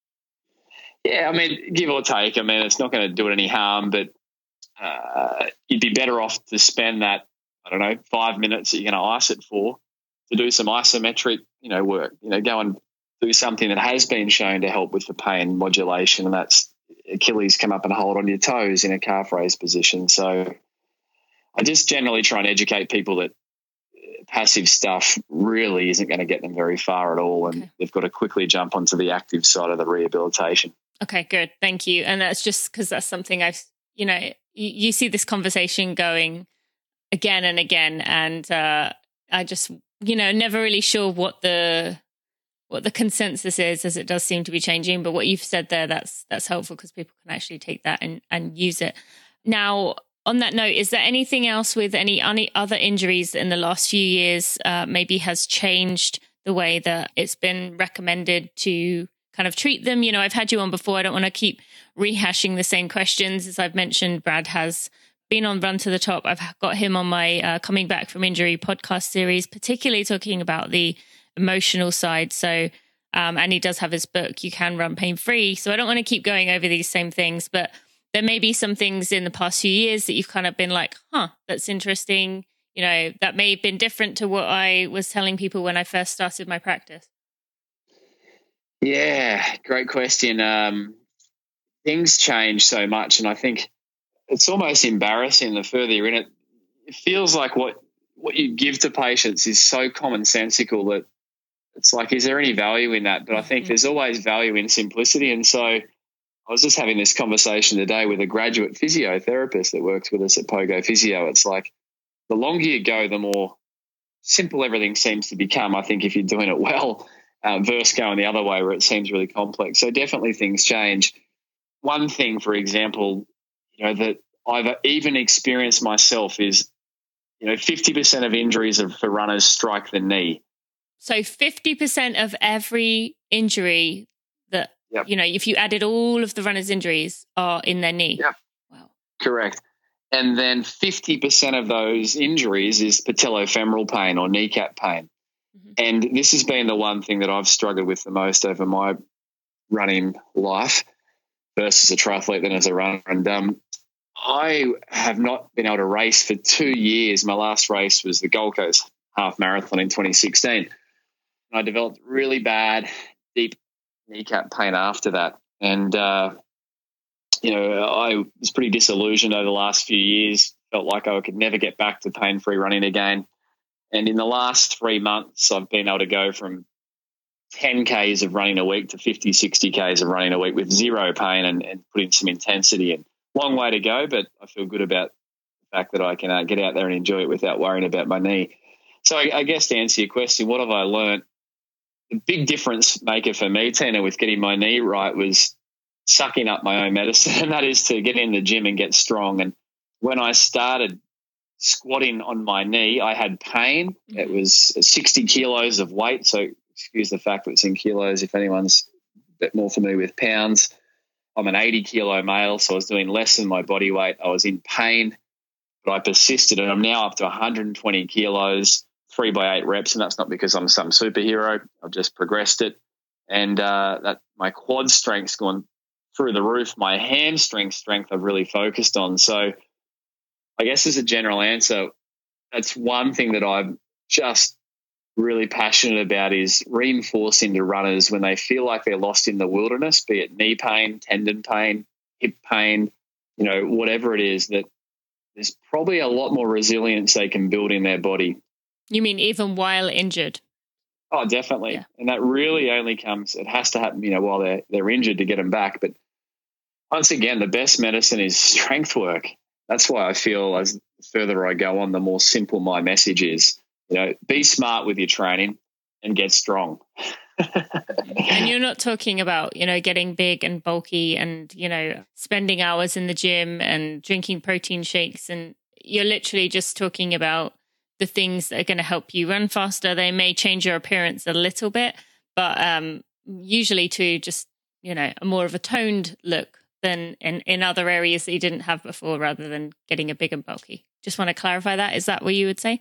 Yeah, I mean, give or take. I mean, it's not going to do it any harm, but uh, you'd be better off to spend that, I don't know, five minutes that you're going to ice it for, to do some isometric, you know, work. You know, go and do something that has been shown to help with the pain modulation, and that's Achilles come up and hold on your toes in a calf raise position. So I just generally try and educate people that passive stuff really isn't going to get them very far at all, and okay. they've got to quickly jump onto the active side of the rehabilitation. Okay, good. Thank you. And that's just because that's something I've, you know, you, you see this conversation going again and again, and uh, I just, you know, never really sure what the what the consensus is, as it does seem to be changing. But what you've said there, that's that's helpful because people can actually take that and, and use it. Now, on that note, is there anything else with any, any other injuries in the last few years uh, maybe has changed the way that it's been recommended to kind of treat them? You know, I've had you on before. I don't want to keep rehashing the same questions. As I've mentioned, Brad has been on Run to the Top. I've got him on my uh, Coming Back from Injury podcast series, particularly talking about the emotional side. So, um, and he does have his book, You Can Run Pain Free. So I don't want to keep going over these same things, but there may be some things in the past few years that you've kind of been like, huh, that's interesting. You know, that may have been different to what I was telling people when I first started my practice. Yeah, great question. Um, things change so much, and I think it's almost embarrassing the further you're in it. It feels like what, what you give to patients is so commonsensical that it's like, is there any value in that? But I think mm-hmm. there's always value in simplicity. And so I was just having this conversation today with a graduate physiotherapist that works with us at Pogo Physio. It's like the longer you go, the more simple everything seems to become, I think, if you're doing it well, uh, versus going the other way where it seems really complex. So definitely things change. One thing, for example, you know, that I've even experienced myself is, you know, fifty percent of injuries for runners strike the knee. So fifty percent of every injury that, yep. you know, if you added all of the runners' injuries are in their knee. Yeah. Wow. Correct. And then fifty percent of those injuries is patellofemoral pain or kneecap pain. Mm-hmm. And this has been the one thing that I've struggled with the most over my running life versus a triathlete than as a runner. And um, I have not been able to race for two years. My last race was the Gold Coast Half Marathon in twenty sixteen. And I developed really bad, deep kneecap pain after that. And, uh, you know, I was pretty disillusioned over the last few years, felt like I could never get back to pain-free running again. And in the last three months, I've been able to go from ten Ks of running a week to fifty, sixty Ks of running a week with zero pain and, and putting some intensity in. Long way to go, but I feel good about the fact that I can uh, get out there and enjoy it without worrying about my knee. So I, I guess to answer your question, what have I learned? The big difference maker for me, Tina, with getting my knee right was sucking up my own medicine, and that is to get in the gym and get strong. And when I started squatting on my knee, I had pain. It was sixty kilos of weight. So excuse the fact that it's in kilos if anyone's a bit more familiar with pounds. I'm an eighty kilo male, so I was doing less than my body weight. I was in pain, but I persisted, and I'm now up to one hundred twenty kilos, three by eight reps, and that's not because I'm some superhero. I've just progressed it. And uh, that my quad strength's gone through the roof. My hamstring strength I've really focused on. So I guess as a general answer, that's one thing that I'm just really passionate about is reinforcing to runners when they feel like they're lost in the wilderness, be it knee pain, tendon pain, hip pain, you know, whatever it is, that there's probably a lot more resilience they can build in their body. You mean even while injured? Oh, definitely. Yeah. And that really only comes, it has to happen, you know, while they're, they're injured to get them back. But once again, the best medicine is strength work. That's why I feel as the further I go on, the more simple my message is. You know, be smart with your training and get strong. And you're not talking about, you know, getting big and bulky and, you know, spending hours in the gym and drinking protein shakes. And you're literally just talking about the things that are going to help you run faster. They may change your appearance a little bit, but um, usually to just, you know, a more of a toned look than in, in other areas that you didn't have before, rather than getting a big and bulky. Just want to clarify that. Is that what you would say?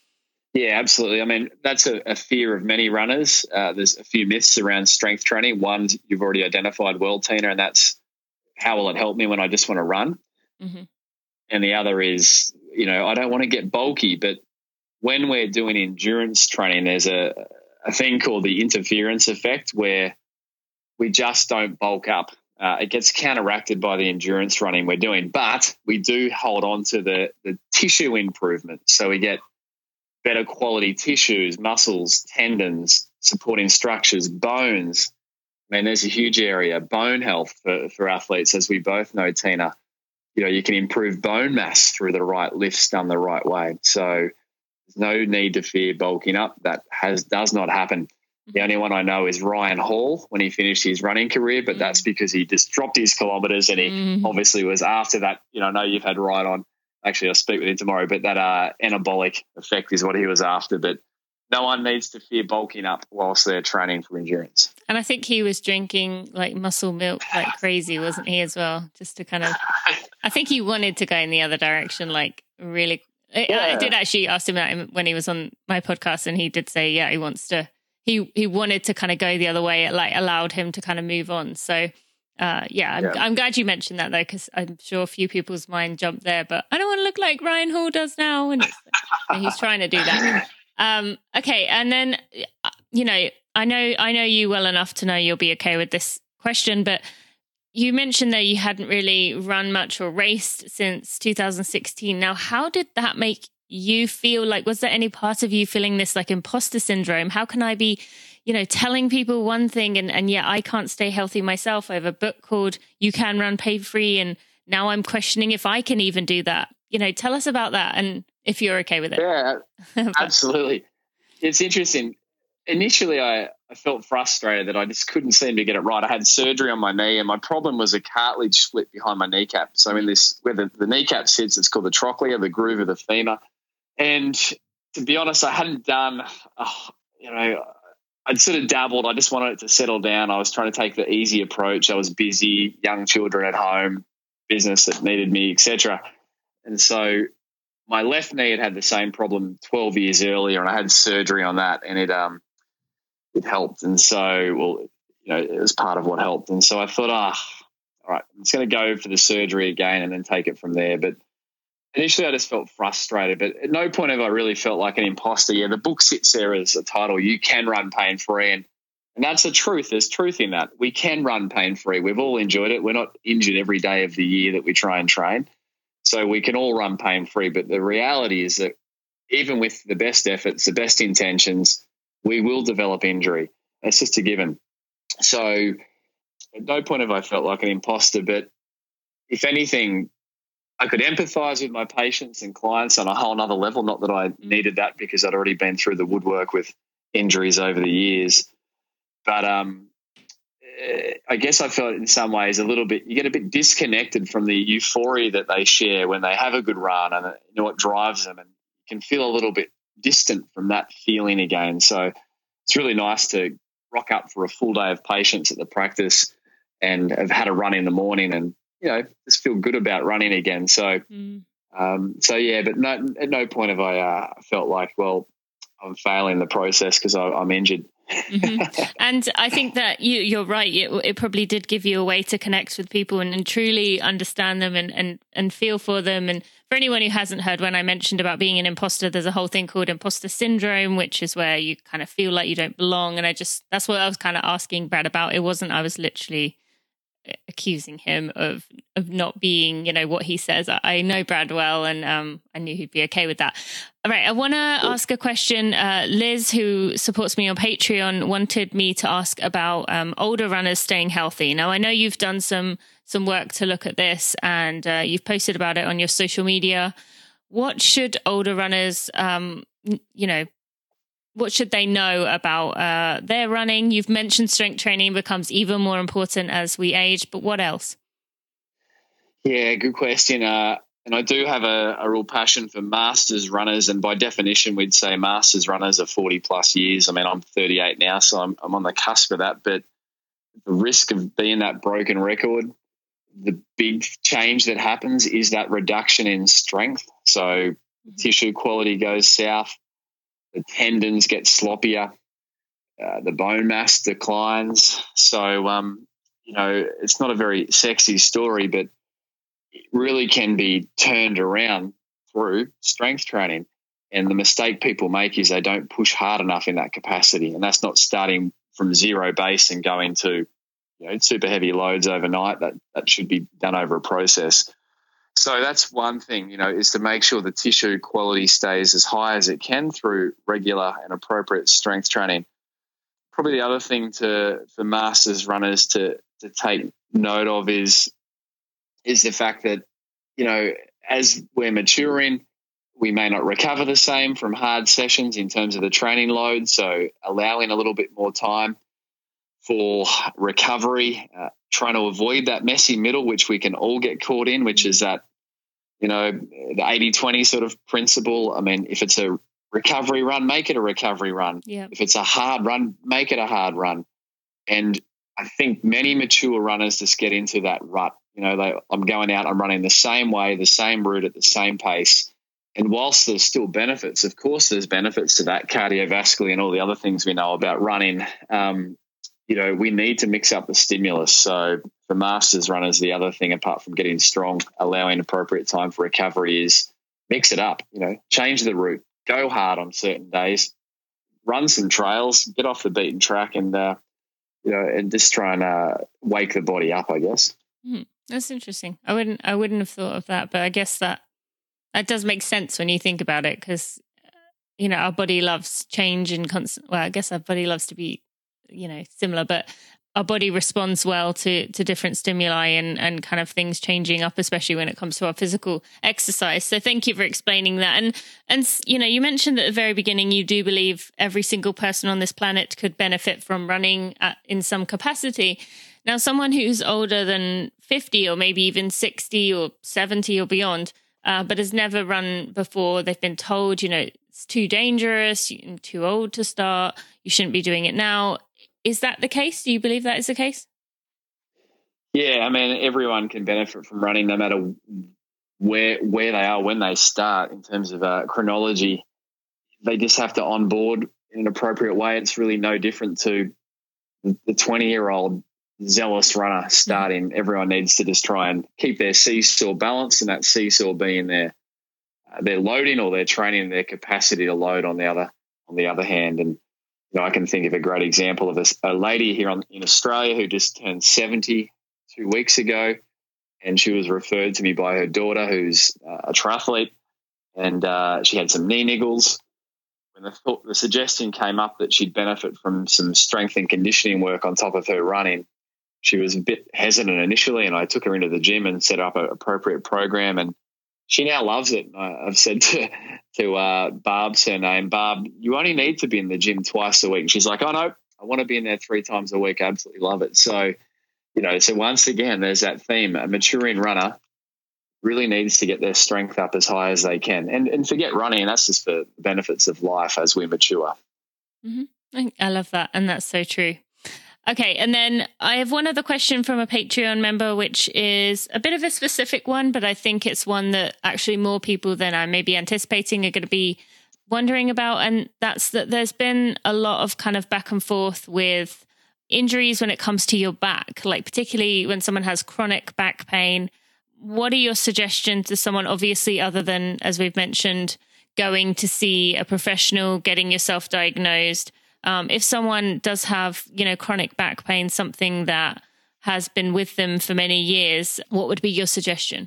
Yeah, absolutely. I mean, that's a, a fear of many runners. Uh, there's a few myths around strength training. One you've already identified well, Tina, and that's how will it help me when I just want to run? Mm-hmm. And the other is, you know, I don't want to get bulky, but when we're doing endurance training, there's a, a thing called the interference effect where we just don't bulk up. Uh, it gets counteracted by the endurance running we're doing, but we do hold on to the, the tissue improvement. So we get better quality tissues, muscles, tendons, supporting structures, bones. I mean, there's a huge area, bone health for, for athletes, as we both know, Tina. You know, you can improve bone mass through the right lifts done the right way. So there's no need to fear bulking up. That has does not happen. The only one I know is Ryan Hall when he finished his running career, but mm. that's because he just dropped his kilometres and he mm. obviously was after that. You know, I know you've had Ryan on. Actually, I'll speak with him tomorrow, but that uh, anabolic effect is what he was after. But no one needs to fear bulking up whilst they're training for endurance. And I think he was drinking like muscle milk like crazy, wasn't he, as well? Just to kind of, I think he wanted to go in the other direction, like really. Yeah. I, I did actually ask him that when he was on my podcast, and he did say, yeah, he wants to, he, he wanted to kind of go the other way. It like allowed him to kind of move on. So Uh, yeah, I'm, yeah, I'm glad you mentioned that, though, because I'm sure a few people's mind jumped there. But I don't want to look like Ryan Hall does now, and he's trying to do that. Um, okay, and then you know, I know I know you well enough to know you'll be okay with this question. But you mentioned that you hadn't really run much or raced since two thousand sixteen. Now, how did that make you feel? Like, was there any part of you feeling this like imposter syndrome? How can I be, you know, telling people one thing and, and yet I can't stay healthy myself? I have a book called You Can Run Pain Free, and now I'm questioning if I can even do that. You know, tell us about that and if you're okay with it. Yeah, absolutely. It's interesting. Initially, I, I felt frustrated that I just couldn't seem to get it right. I had surgery on my knee, and my problem was a cartilage split behind my kneecap. So in this, where the, the kneecap sits, it's called the trochlea, the groove of the femur. And to be honest, I hadn't done, oh, you know, I'd sort of dabbled. I just wanted it to settle down. I was trying to take the easy approach. I was busy, young children at home, business that needed me, et cetera. And so my left knee had had the same problem twelve years earlier, and I had surgery on that, and it um it helped. And so, well, you know, it was part of what helped. And so I thought, ah, all right, I'm just going to go for the surgery again and then take it from there. But initially I just felt frustrated, but at no point have I really felt like an imposter. Yeah, the book sits there as a title. You can run pain-free, and, and that's the truth. There's truth in that. We can run pain-free. We've all enjoyed it. We're not injured every day of the year that we try and train, so we can all run pain-free. But the reality is that even with the best efforts, the best intentions, we will develop injury. It's just a given. So at no point have I felt like an imposter, but if anything, I could empathize with my patients and clients on a whole nother level. Not that I needed that because I'd already been through the woodwork with injuries over the years. But um, I guess I felt in some ways a little bit, you get a bit disconnected from the euphoria that they share when they have a good run and you know what drives them, and you can feel a little bit distant from that feeling again. So it's really nice to rock up for a full day of patients at the practice and have had a run in the morning and, you know, just feel good about running again. So, mm. um, so yeah, but no, at no point have I uh, felt like, well, I'm failing the process because I'm injured. Mm-hmm. And I think that you, you're right. It, it probably did give you a way to connect with people and, and truly understand them and, and, and feel for them. And for anyone who hasn't heard, when I mentioned about being an imposter, there's a whole thing called imposter syndrome, which is where you kind of feel like you don't belong. And I just, that's what I was kind of asking Brad about. It wasn't, I was literally accusing him of of not being, you know, what he says. I, I know Brad well, and um, I knew he'd be okay with that. All right, I want to ask a question. Uh, Liz, who supports me on Patreon, wanted me to ask about um, older runners staying healthy. Now, I know you've done some some work to look at this, and uh, you've posted about it on your social media. What should older runners, um, you know, what should they know about uh, their running? You've mentioned strength training becomes even more important as we age, but what else? Yeah, good question. Uh, and I do have a, a real passion for masters runners, and by definition, we'd say masters runners are forty plus years. I mean, I'm thirty-eight now, so I'm, I'm on the cusp of that. But the risk of being that broken record, the big change that happens is that reduction in strength. So mm-hmm. tissue quality goes south. The tendons get sloppier, uh, the bone mass declines. So, um, you know, it's not a very sexy story, but it really can be turned around through strength training. And the mistake people make is they don't push hard enough in that capacity. And that's not starting from zero base and going to, you know, super heavy loads overnight. That, that should be done over a process. So that's one thing, you know, is to make sure the tissue quality stays as high as it can through regular and appropriate strength training. Probably the other thing to for masters runners to to take note of is is the fact that, you know, as we're maturing, we may not recover the same from hard sessions in terms of the training load. So allowing a little bit more time for recovery, uh, trying to avoid that messy middle, which we can all get caught in, which is that, you know, the eighty twenty sort of principle. I mean, if it's a recovery run, make it a recovery run. Yeah. If it's a hard run, make it a hard run. And I think many mature runners just get into that rut. You know, they, I'm going out, I'm running the same way, the same route at the same pace. And whilst there's still benefits, of course there's benefits to that cardiovascularly and all the other things we know about running, um, you know, we need to mix up the stimulus. So for masters runners, the other thing, apart from getting strong, allowing appropriate time for recovery, is mix it up, you know, change the route, go hard on certain days, run some trails, get off the beaten track and, uh, you know, and just try and uh, wake the body up, I guess. Mm, that's interesting. I wouldn't, I wouldn't have thought of that, but I guess that, that does make sense when you think about it, because, you know, our body loves change and constant, well, I guess our body loves to be, you know, similar, but our body responds well to to different stimuli and and kind of things changing up, especially when it comes to our physical exercise. So thank you for explaining that. And and you know, you mentioned at the very beginning you do believe every single person on this planet could benefit from running at, in some capacity. Now, someone who's older than fifty or maybe even sixty or seventy or beyond, uh, but has never run before, they've been told, you know, it's too dangerous, you're too old to start, you shouldn't be doing it now. Is that the case? Do you believe that is the case? Yeah, I mean, everyone can benefit from running no matter where where they are when they start in terms of uh, chronology. They just have to onboard in an appropriate way. It's really no different to the twenty-year-old zealous runner starting. Mm-hmm. Everyone needs to just try and keep their seesaw balanced, and that seesaw being their uh, their loading or their training and their capacity to load on the other on the other hand. And you know, I can think of a great example of a, a lady here on, in Australia who just turned seventy two weeks ago, and she was referred to me by her daughter, who's uh, a triathlete, and uh, she had some knee niggles. When the, thought, the suggestion came up that she'd benefit from some strength and conditioning work on top of her running, she was a bit hesitant initially, and I took her into the gym and set up an appropriate program, and she now loves it. I've said to to uh, Barb's her name, Barb, you only need to be in the gym twice a week. And she's like, oh, no, I want to be in there three times a week. I absolutely love it. So, you know, so once again, there's that theme. A maturing runner really needs to get their strength up as high as they can. And and forget running, that's just for the benefits of life as we mature. Mm-hmm. I love that. And that's so true. Okay, and then I have one other question from a Patreon member, which is a bit of a specific one, but I think it's one that actually more people than I may be anticipating are going to be wondering about. And that's that there's been a lot of kind of back and forth with injuries when it comes to your back, like particularly when someone has chronic back pain. What are your suggestions to someone, obviously, other than, as we've mentioned, going to see a professional, getting yourself diagnosed? Um, if someone does have, you know, chronic back pain, something that has been with them for many years, what would be your suggestion?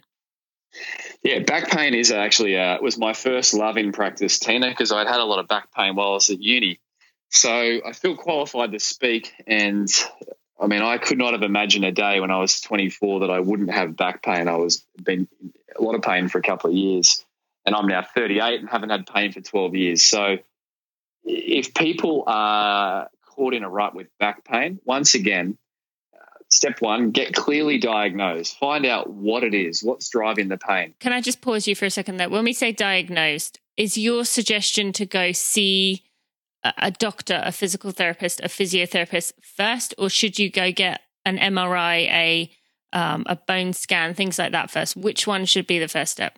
Yeah, back pain is actually uh, was my first love in practice, Tina, because I'd had a lot of back pain while I was at uni. So I feel qualified to speak. And I mean, I could not have imagined a day when I was twenty-four that I wouldn't have back pain. I was been a lot of pain for a couple of years, and I'm now thirty-eight and haven't had pain for twelve years. So if people are caught in a rut with back pain, once again, uh, step one, get clearly diagnosed. Find out what it is, what's driving the pain. Can I just pause you for a second there? When we say diagnosed, is your suggestion to go see a, a doctor, a physical therapist, a physiotherapist first, or should you go get an M R I, a, um, a bone scan, things like that first? Which one should be the first step?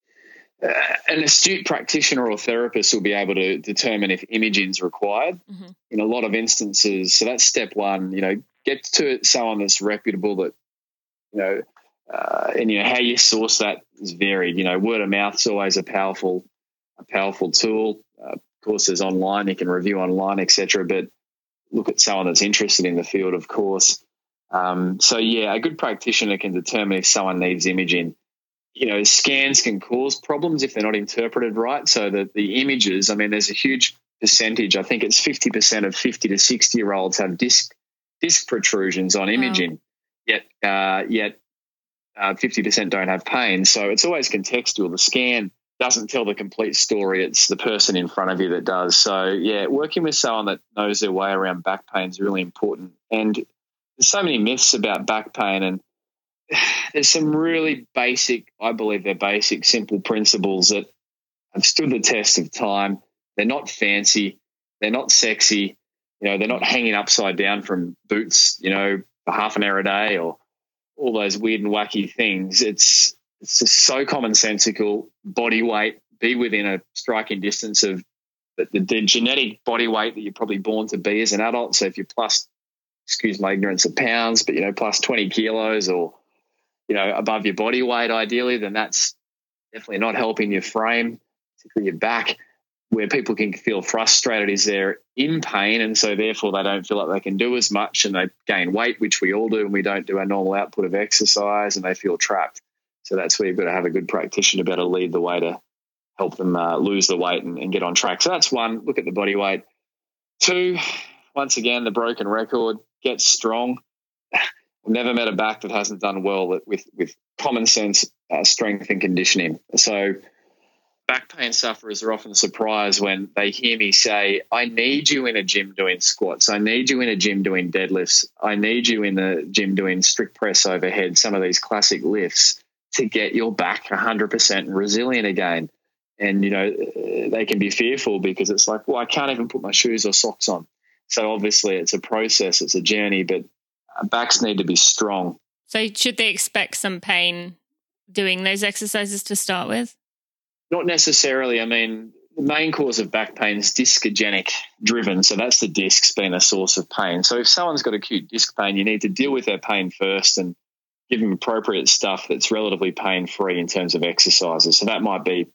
Uh, an astute practitioner or therapist will be able to determine if imaging is required mm-hmm. in a lot of instances. So that's step one. You know, get to someone that's reputable. That you know, uh, and you know how you source that is varied. You know, word of mouth is always a powerful, a powerful tool. Uh, of course, there's online. You can review online, et cetera. But look at someone that's interested in the field, of course. Um, so yeah, a good practitioner can determine if someone needs imaging. You know, scans can cause problems if they're not interpreted right. So that the images, I mean, there's a huge percentage. I think it's fifty percent of fifty to sixty year olds have disc disc protrusions on imaging. Wow. Yet, uh, yet uh, fifty percent don't have pain. So it's always contextual. The scan doesn't tell the complete story. It's the person in front of you that does. So yeah, working with someone that knows their way around back pain is really important. And there's so many myths about back pain, and there's some really basic, I believe they're basic, simple principles that have stood the test of time. They're not fancy. They're not sexy. You know, they're not hanging upside down from boots, you know, for half an hour a day or all those weird and wacky things. It's it's just so commonsensical. Body weight, be within a striking distance of the, the, the genetic body weight that you're probably born to be as an adult. So if you're plus, excuse my ignorance of pounds, but, you know, plus twenty kilos or, you know, above your body weight ideally, then that's definitely not helping your frame, particularly your back. Where people can feel frustrated is they're in pain, and so therefore they don't feel like they can do as much, and they gain weight, which we all do, and we don't do our normal output of exercise, and they feel trapped. So that's where you've got to have a good practitioner to be able to lead the way to help them uh, lose the weight and, and get on track. So that's one, look at the body weight. Two, once again, the broken record, get strong. I've never met a back that hasn't done well with, with common sense uh, strength and conditioning. So back pain sufferers are often surprised when they hear me say, I need you in a gym doing squats. I need you in a gym doing deadlifts. I need you in the gym doing strict press overhead, some of these classic lifts to get your back one hundred percent resilient again. And, you know, they can be fearful because it's like, well, I can't even put my shoes or socks on. So obviously it's a process, it's a journey, but backs need to be strong. So should they expect some pain doing those exercises to start with? Not necessarily. I mean, the main cause of back pain is discogenic driven. So that's the discs being a source of pain. So if someone's got acute disc pain, you need to deal with their pain first and give them appropriate stuff that's relatively pain-free in terms of exercises. So that might be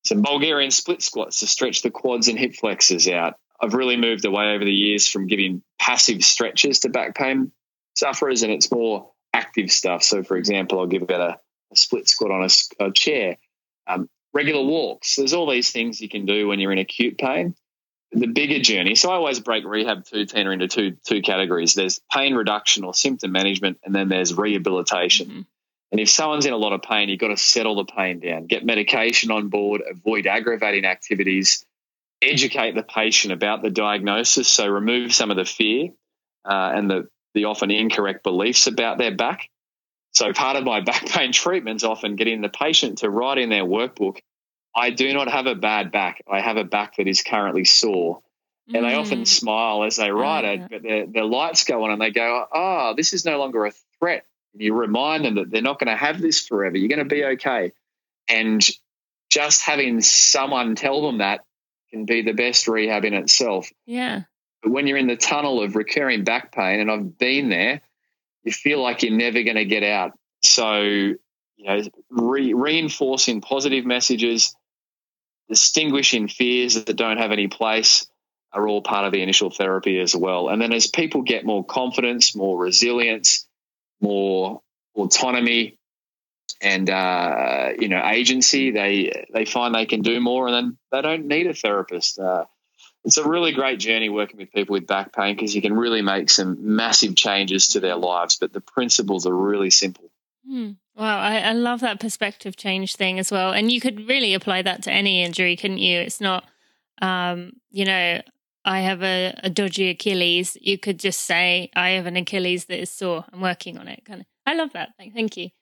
some Bulgarian split squats to stretch the quads and hip flexors out. I've really moved away over the years from giving passive stretches to back pain sufferers, and it's more active stuff. So, for example, I'll give about a, a split squat on a, a chair, um, regular walks. There's all these things you can do when you're in acute pain. The bigger journey, so I always break rehab too, Tina, into two two categories. There's pain reduction or symptom management, and then there's rehabilitation. Mm-hmm. And if someone's in a lot of pain, you've got to settle the pain down, get medication on board, avoid aggravating activities, educate the patient about the diagnosis, so remove some of the fear uh, and the, the often incorrect beliefs about their back. So part of my back pain treatment is often getting the patient to write in their workbook, I do not have a bad back. I have a back that is currently sore. Mm. And they often smile as they write it, but their, their lights go on and they go, oh, this is no longer a threat. And you remind them that they're not going to have this forever. You're going to be okay. And just having someone tell them that can be the best rehab in itself. Yeah. But when you're in the tunnel of recurring back pain, and I've been there, you feel like you're never going to get out. So, you know, re- reinforcing positive messages, distinguishing fears that don't have any place are all part of the initial therapy as well. And then as people get more confidence, more resilience, more autonomy and, uh, you know, agency, they they find they can do more, and then they don't need a therapist. Uh, it's a really great journey working with people with back pain because you can really make some massive changes to their lives, but the principles are really simple. Hmm. Wow, I, I love that perspective change thing as well. And you could really apply that to any injury, couldn't you? It's not, um, you know, I have a, a dodgy Achilles. You could just say, I have an Achilles that is sore. I'm working on it. Kind of. I love that. Thank you.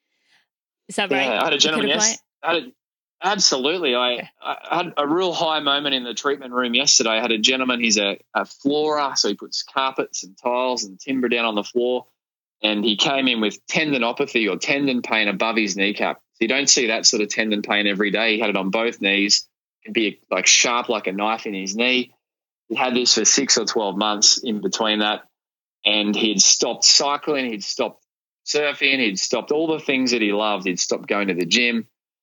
Is that right? Yeah, I had a gentleman, yes. I had a, absolutely. I, okay. I had a real high moment in the treatment room yesterday. I had a gentleman, he's a, a floorer, so he puts carpets and tiles and timber down on the floor. And he came in with tendinopathy or tendon pain above his kneecap. So you don't see that sort of tendon pain every day. He had it on both knees. It can be like sharp like a knife in his knee. He had this for six or twelve months in between that. And he'd stopped cycling. He'd stopped surfing. He'd stopped all the things that he loved. He'd stopped going to the gym.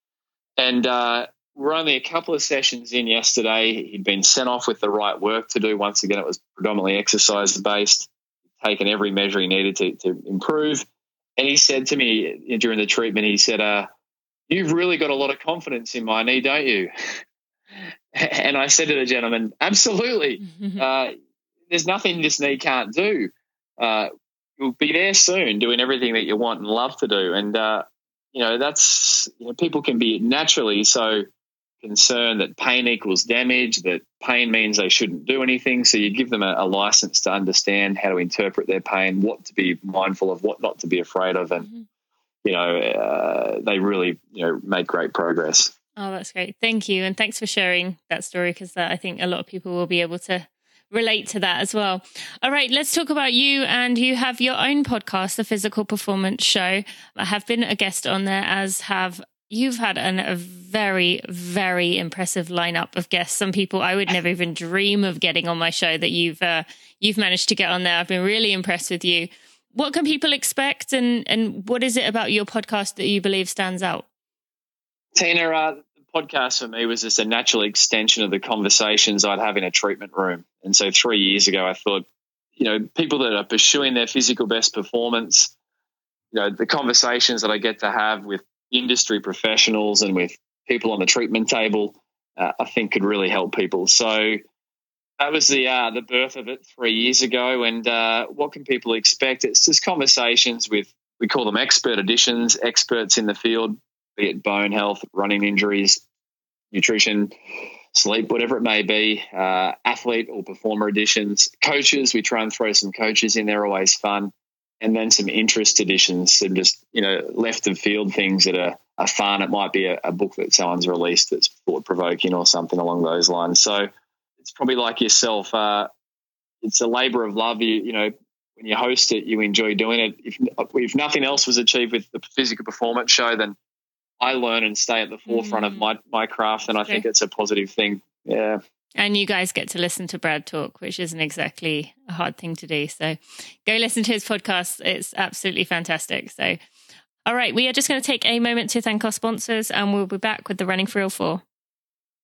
And uh, we're only a couple of sessions in yesterday. He'd been sent off with the right work to do. Once again, it was predominantly exercise-based. Taken every measure he needed to, to improve. And he said to me during the treatment, he said, uh, you've really got a lot of confidence in my knee, don't you? And I said to the gentleman, absolutely. Uh, there's nothing this knee can't do. Uh, you'll be there soon doing everything that you want and love to do. And, uh, you know, that's, you know, people can be naturally so concerned that pain equals damage, that pain means they shouldn't do anything. So you give them a, a license to understand how to interpret their pain, what to be mindful of, what not to be afraid of. And, mm-hmm. you know, uh, they really, you know, make great progress. Oh, that's great. Thank you. And thanks for sharing that story, because I think a lot of people will be able to relate to that as well. All right, let's talk about you. And you have your own podcast, The Physical Performance Show. I have been a guest on there, as have you've had an, a very, very impressive lineup of guests. Some people I would never even dream of getting on my show that you've uh, you've managed to get on there. I've been really impressed with you. What can people expect, and, and what is it about your podcast that you believe stands out? Tina, uh, the podcast for me was just a natural extension of the conversations I'd have in a treatment room. And so three years ago, I thought, you know, people that are pursuing their physical best performance, you know, the conversations that I get to have with industry professionals and with people on the treatment table, uh, I think could really help people. So that was the uh, the birth of it three years ago. And uh, what can people expect? It's just conversations with, we call them expert editions, experts in the field, be it bone health, running injuries, nutrition, sleep, whatever it may be, uh, athlete or performer editions, coaches. We try and throw some coaches in there, always fun. And then some interest editions, some just, you know, left of field things that are, are fun. It might be a, a book that someone's released that's thought provoking or something along those lines. So it's probably like yourself. Uh, it's a labor of love. You, you know, when you host it, you enjoy doing it. If, if nothing else was achieved with the Physical Performance Show, then I learn and stay at the forefront mm. of my, my craft. And I think it's a positive thing. Yeah. And you guys get to listen to Brad talk, which isn't exactly a hard thing to do. So go listen to his podcast. It's absolutely fantastic. So, all right, we are just going to take a moment to thank our sponsors, and we'll be back with the Running for Real four.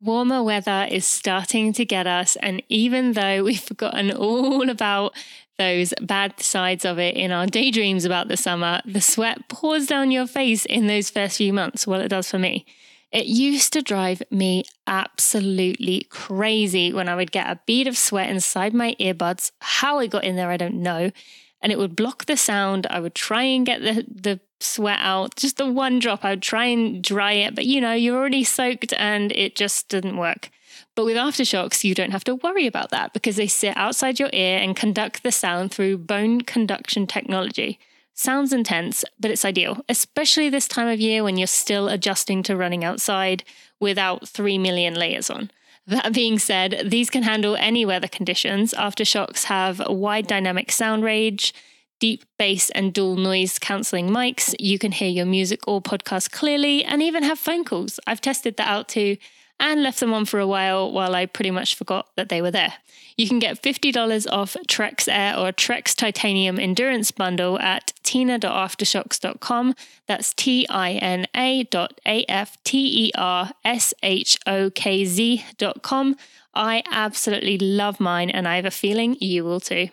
Warmer weather is starting to get us, and even though we've forgotten all about those bad sides of it in our daydreams about the summer, the sweat pours down your face in those first few months. Well, it does for me. It used to drive me absolutely crazy when I would get a bead of sweat inside my earbuds. How it got in there, I don't know. And it would block the sound. I would try and get the, the sweat out, just the one drop. I would try and dry it, but you know, you're already soaked and it just didn't work. But with aftershocks, you don't have to worry about that because they sit outside your ear and conduct the sound through bone conduction technology. Sounds intense, but it's ideal, especially this time of year when you're still adjusting to running outside without three million layers on. That being said, these can handle any weather conditions. Aftershocks have a wide dynamic sound range, deep bass and dual noise cancelling mics. You can hear your music or podcast clearly and even have phone calls. I've tested that out too and left them on for a while while I pretty much forgot that they were there. You can get fifty dollars off Trex Air or Trex Titanium Endurance Bundle at tina dot aftershocks dot com. That's T I N A dot A F T E R S H O K Z dot com. I absolutely love mine and I have a feeling you will too.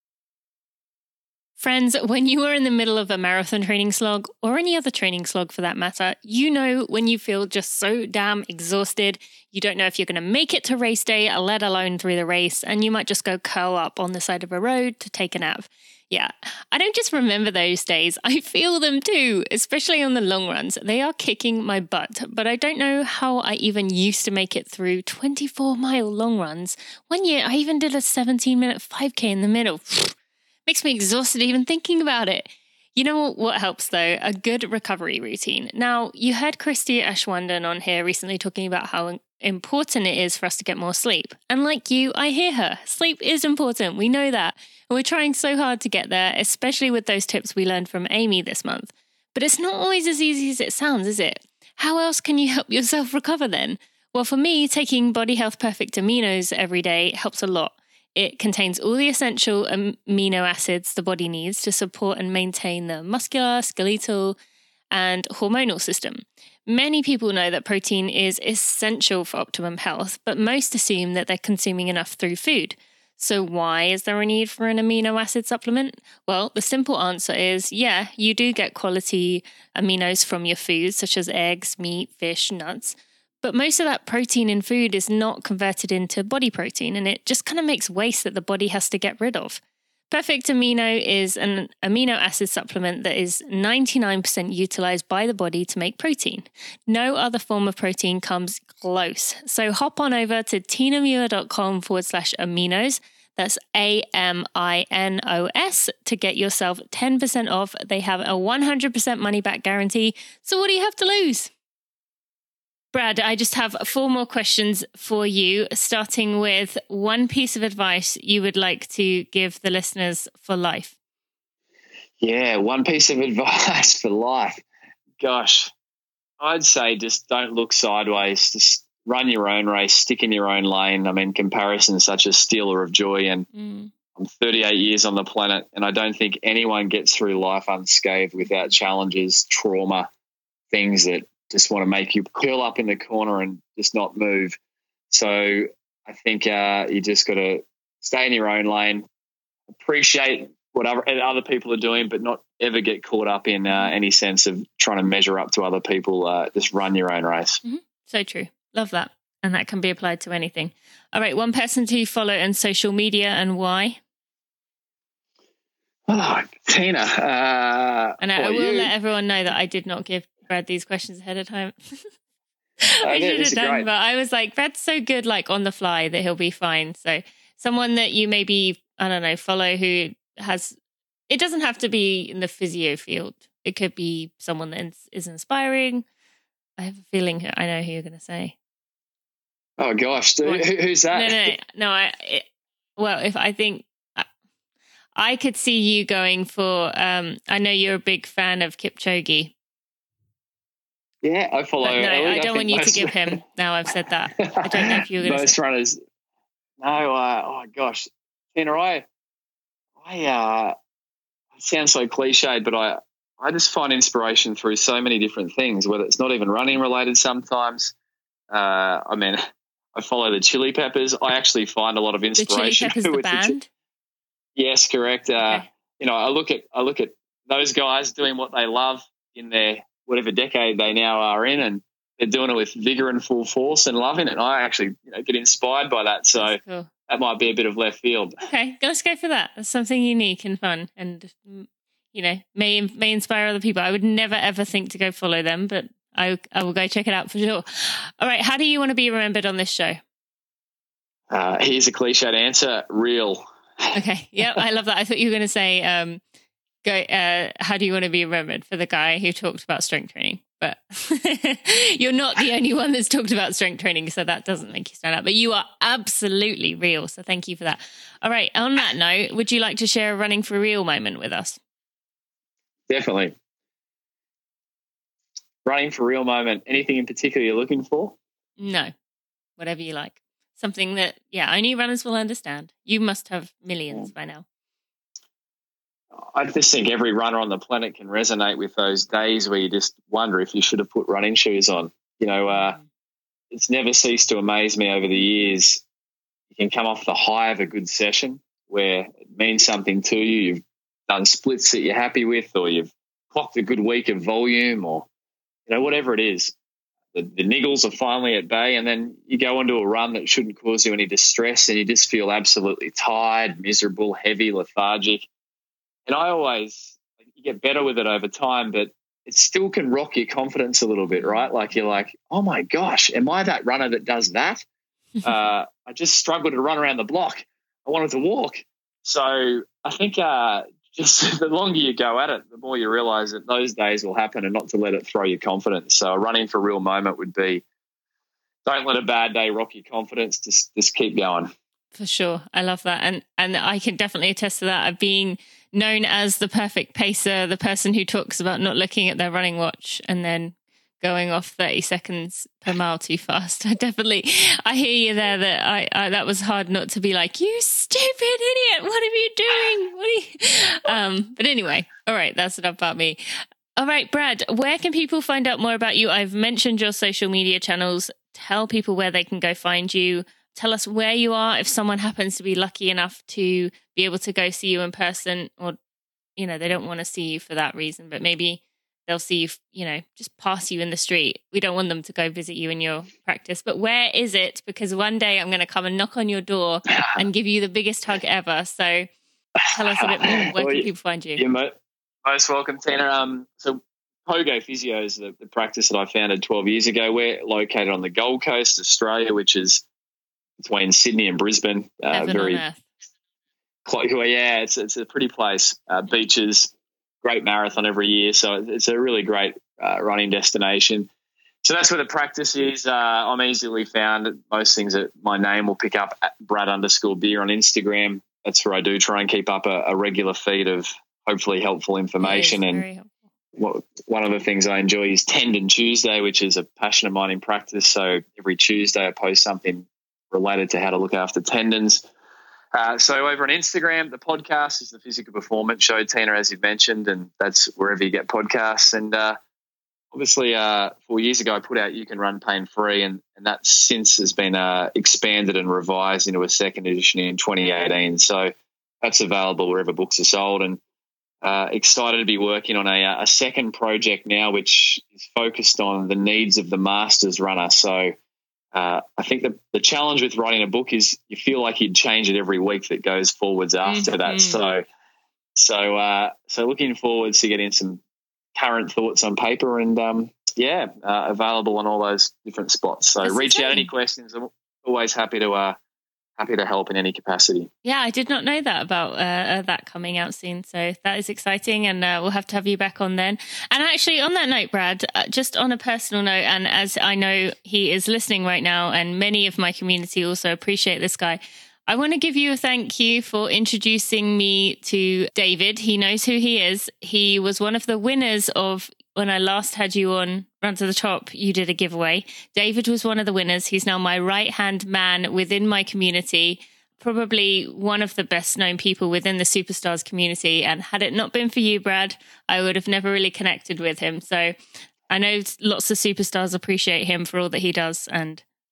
Friends, when you are in the middle of a marathon training slog, or any other training slog for that matter, you know when you feel just so damn exhausted, you don't know if you're going to make it to race day, let alone through the race, and you might just go curl up on the side of a road to take a nap. Yeah, I don't just remember those days, I feel them too, especially on the long runs. They are kicking my butt, but I don't know how I even used to make it through twenty-four mile long runs. One year, I even did a seventeen minute five K in the middle. Makes me exhausted even thinking about it. You know what helps though? A good recovery routine. Now, you heard Christy Ashwandan on here recently talking about how important it is for us to get more sleep. And like you, I hear her. Sleep is important. We know that. And we're trying so hard to get there, especially with those tips we learned from Amy this month. But it's not always as easy as it sounds, is it? How else can you help yourself recover then? Well, for me, taking Body Health Perfect Aminos every day helps a lot. It contains all the essential amino acids the body needs to support and maintain the muscular, skeletal, and hormonal system. Many people know that protein is essential for optimum health, but most assume that they're consuming enough through food. So why is there a need for an amino acid supplement? Well, the simple answer is, yeah, you do get quality aminos from your foods, such as eggs, meat, fish, nuts. But most of that protein in food is not converted into body protein, and it just kind of makes waste that the body has to get rid of. Perfect Amino is an amino acid supplement that is ninety-nine percent utilized by the body to make protein. No other form of protein comes close. So hop on over to tinamuir.com forward slash aminos. That's A M I N O S to get yourself ten percent off. They have a one hundred percent money back guarantee. So what do you have to lose? Brad, I just have four more questions for you, starting with one piece of advice you would like to give the listeners for life. Yeah, one piece of advice for life. Gosh, I'd say just don't look sideways. Just run your own race, stick in your own lane. I mean, comparison is such a stealer of joy, and mm. I'm thirty-eight years on the planet, and I don't think anyone gets through life unscathed without challenges, trauma, things that just want to make you curl up in the corner and just not move. So I think uh, you just got to stay in your own lane, appreciate what other people are doing, but not ever get caught up in uh, any sense of trying to measure up to other people. Uh, just run your own race. Mm-hmm. So true. Love that. And that can be applied to anything. All right. One person to follow on social media and why? Oh, Tina. Uh, and I, I will you? let everyone know that I did not give Brad these questions ahead of time. I should have done, great. But I was like, Brad's so good, like on the fly, that he'll be fine. So someone that you maybe, I don't know, follow who has, it doesn't have to be in the physio field. It could be someone that is inspiring. I have a feeling I know who you're going to say. Oh gosh, dude, who's that? No, no, no. no I, it, well, if I think, I, I could see you going for, um, I know you're a big fan of Kipchoge. Yeah, I follow. But no, I, I don't want you to give him. Now I've said that. I don't know if you're going to. Most say. runners. No, uh, oh gosh, Tina, I, I, uh, it sounds so cliched, but I, I just find inspiration through so many different things. Whether it's not even running related, sometimes. Uh, I mean, I follow the Chili Peppers. I actually find a lot of inspiration. The Chili Peppers, the band? The, yes, correct. Uh, okay. You know, I look at I look at those guys doing what they love in their whatever decade they now are in, and they're doing it with vigor and full force and loving it. And I actually, you know, get inspired by that. So cool. That might be a bit of left field. Okay, let's go for that. That's something unique and fun, and you know, may may inspire other people. I would never ever think to go follow them, but I I will go check it out for sure. All right, how do you want to be remembered on this show? Uh, here's a cliched answer: real. Okay, yeah, I love that. I thought you were going to say, um, "Go." Uh, how do you want to be remembered for the guy who talked about strength training? But you're not the only one that's talked about strength training, so that doesn't make you stand out. But you are absolutely real, so thank you for that. All right, on that note, would you like to share a running for real moment with us? Definitely. Running for real moment. Anything in particular you're looking for? No, whatever you like. Something that, yeah, only runners will understand. You must have millions by now. I just think every runner on the planet can resonate with those days where you just wonder if you should have put running shoes on. You know, uh, it's never ceased to amaze me over the years. You can come off the high of a good session where it means something to you. You've done splits that you're happy with, or you've clocked a good week of volume, or, you know, whatever it is. The, the niggles are finally at bay, and then you go onto a run that shouldn't cause you any distress, and you just feel absolutely tired, miserable, heavy, lethargic. And I always, you get better with it over time, but it still can rock your confidence a little bit, right? Like you're like, oh my gosh, am I that runner that does that? uh, I just struggled to run around the block. I wanted to walk. So I think uh, just the longer you go at it, the more you realize that those days will happen, and not to let it throw your confidence. So a running for real moment would be, don't let a bad day rock your confidence. Just, just keep going. For sure. I love that. And and I can definitely attest to that. Of being known as the perfect pacer, the person who talks about not looking at their running watch and then going off thirty seconds per mile too fast. I definitely, I hear you there that I, I that was hard not to be like, you stupid idiot, what are you doing? What are you? Um, but anyway, all right, that's enough about me. All right, Brad, where can people find out more about you? I've mentioned your social media channels. Tell people where they can go find you. Tell us where you are if someone happens to be lucky enough to be able to go see you in person, or, you know, they don't want to see you for that reason, but maybe they'll see you, you know, just pass you in the street. We don't want them to go visit you in your practice. But where is it? Because one day I'm going to come and knock on your door and give you the biggest hug ever. So tell us a bit more. Where well, can people find you? You're mo- most welcome, Tina. Um, so Pogo Physio is the, the practice that I founded twelve years ago. We're located on the Gold Coast, Australia, which is between Sydney and Brisbane. Uh, very close. Yeah, it's it's a pretty place. Uh, beaches, great marathon every year, so it's a really great uh, running destination. So that's where the practice is. Uh, I'm easily found. Most things that my name will pick up at Brad underscore beer on Instagram. That's where I do try and keep up a, a regular feed of hopefully helpful information. Very and helpful. What, one of the things I enjoy is Tendon Tuesday, which is a passion of mine in practice. So every Tuesday I post something related to how to look after tendons. Uh, so over on Instagram, the podcast is the Physical Performance Show, Tina, as you mentioned, and that's wherever you get podcasts. And uh, obviously, uh, four years ago, I put out You Can Run Pain Free, and, and that since has been uh, expanded and revised into a second edition in twenty eighteen. So that's available wherever books are sold, and uh, excited to be working on a, a second project now, which is focused on the needs of the Masters runner. So Uh, I think the, the challenge with writing a book is you feel like you'd change it every week that goes forwards after mm-hmm. that. So, so, uh, so looking forwards to getting some current thoughts on paper, and um, yeah, uh, available on all those different spots. So, That's reach exciting. out any questions. I'm always happy to uh, happy to help in any capacity. Yeah, I did not know that about uh, that coming out soon. So that is exciting, and uh, we'll have to have you back on then. And actually, on that note, Brad, uh, just on a personal note, and as I know he is listening right now, and many of my community also appreciate this guy, I want to give you a thank you for introducing me to David. He knows who he is. He was one of the winners of, when I last had you on Run to the Top, you did a giveaway. David was one of the winners. He's now my right-hand man within my community, probably one of the best known people within the Superstars community. And had it not been for you, Brad, I would have never really connected with him. So I know lots of Superstars appreciate him for all that he does, and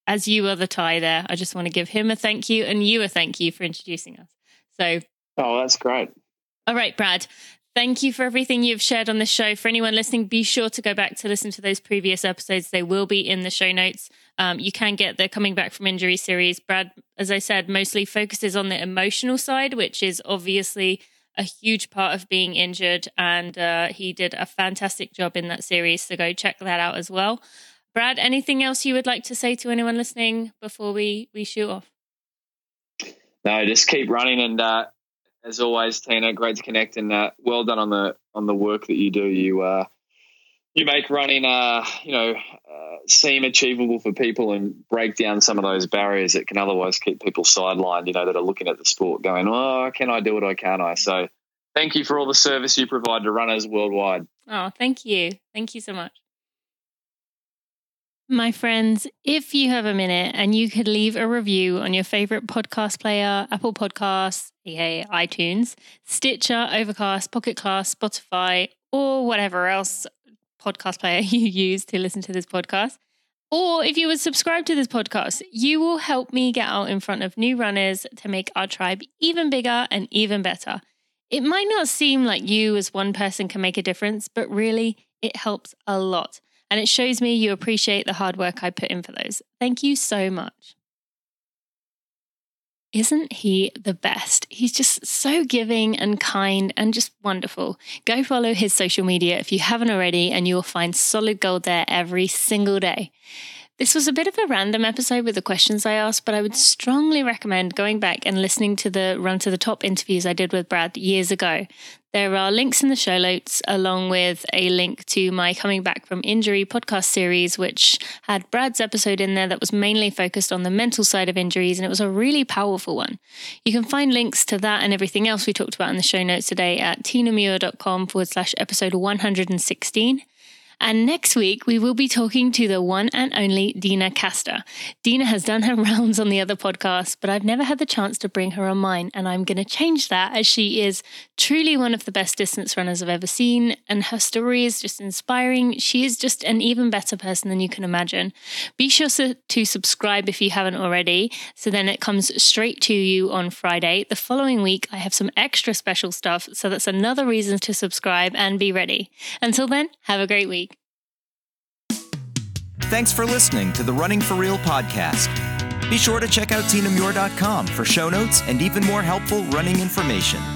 as you are the tie there, I just want to give him a thank you and you a thank you for introducing us. So, oh, that's great. All right, Brad. Thank you for everything you've shared on this show. For anyone listening, be sure to go back to listen to those previous episodes. They will be in the show notes. Um, you can get the Coming Back from Injury series. Brad, as I said, mostly focuses on the emotional side, which is obviously a huge part of being injured. And uh, he did a fantastic job in that series. So go check that out as well. Brad, anything else you would like to say to anyone listening before we, we shoot off? No, just keep running. And uh, as always, Tina, great to connect, and uh, well done on the on the work that you do. You uh, you make running, uh, you know, uh, seem achievable for people and break down some of those barriers that can otherwise keep people sidelined, you know, that are looking at the sport going, oh, can I do it or can't I? So thank you for all the service you provide to runners worldwide. Oh, thank you. Thank you so much. My friends, if you have a minute and you could leave a review on your favorite podcast player, Apple Podcasts, aka iTunes, Stitcher, Overcast, Pocket Cast, Spotify, or whatever else podcast player you use to listen to this podcast, or if you would subscribe to this podcast, you will help me get out in front of new runners to make our tribe even bigger and even better. It might not seem like you as one person can make a difference, but really it helps a lot. And it shows me you appreciate the hard work I put in for those. Thank you so much. Isn't he the best? He's just so giving and kind and just wonderful. Go follow his social media if you haven't already, and you'll find solid gold there every single day. This was a bit of a random episode with the questions I asked, but I would strongly recommend going back and listening to the Run to the Top interviews I did with Brad years ago. There are links in the show notes, along with a link to my Coming Back from Injury podcast series, which had Brad's episode in there that was mainly focused on the mental side of injuries, and it was a really powerful one. You can find links to that and everything else we talked about in the show notes today at tinamuir.com forward slash episode one hundred sixteen. And next week, we will be talking to the one and only Dina Castor. Dina has done her rounds on the other podcasts, but I've never had the chance to bring her on mine, and I'm going to change that, as she is truly one of the best distance runners I've ever seen, and her story is just inspiring. She is just an even better person than you can imagine. Be sure to subscribe if you haven't already, so then it comes straight to you on Friday. The following week, I have some extra special stuff, so that's another reason to subscribe and be ready. Until then, have a great week. Thanks for listening to the Running for Real podcast. Be sure to check out tina muir dot com for show notes and even more helpful running information.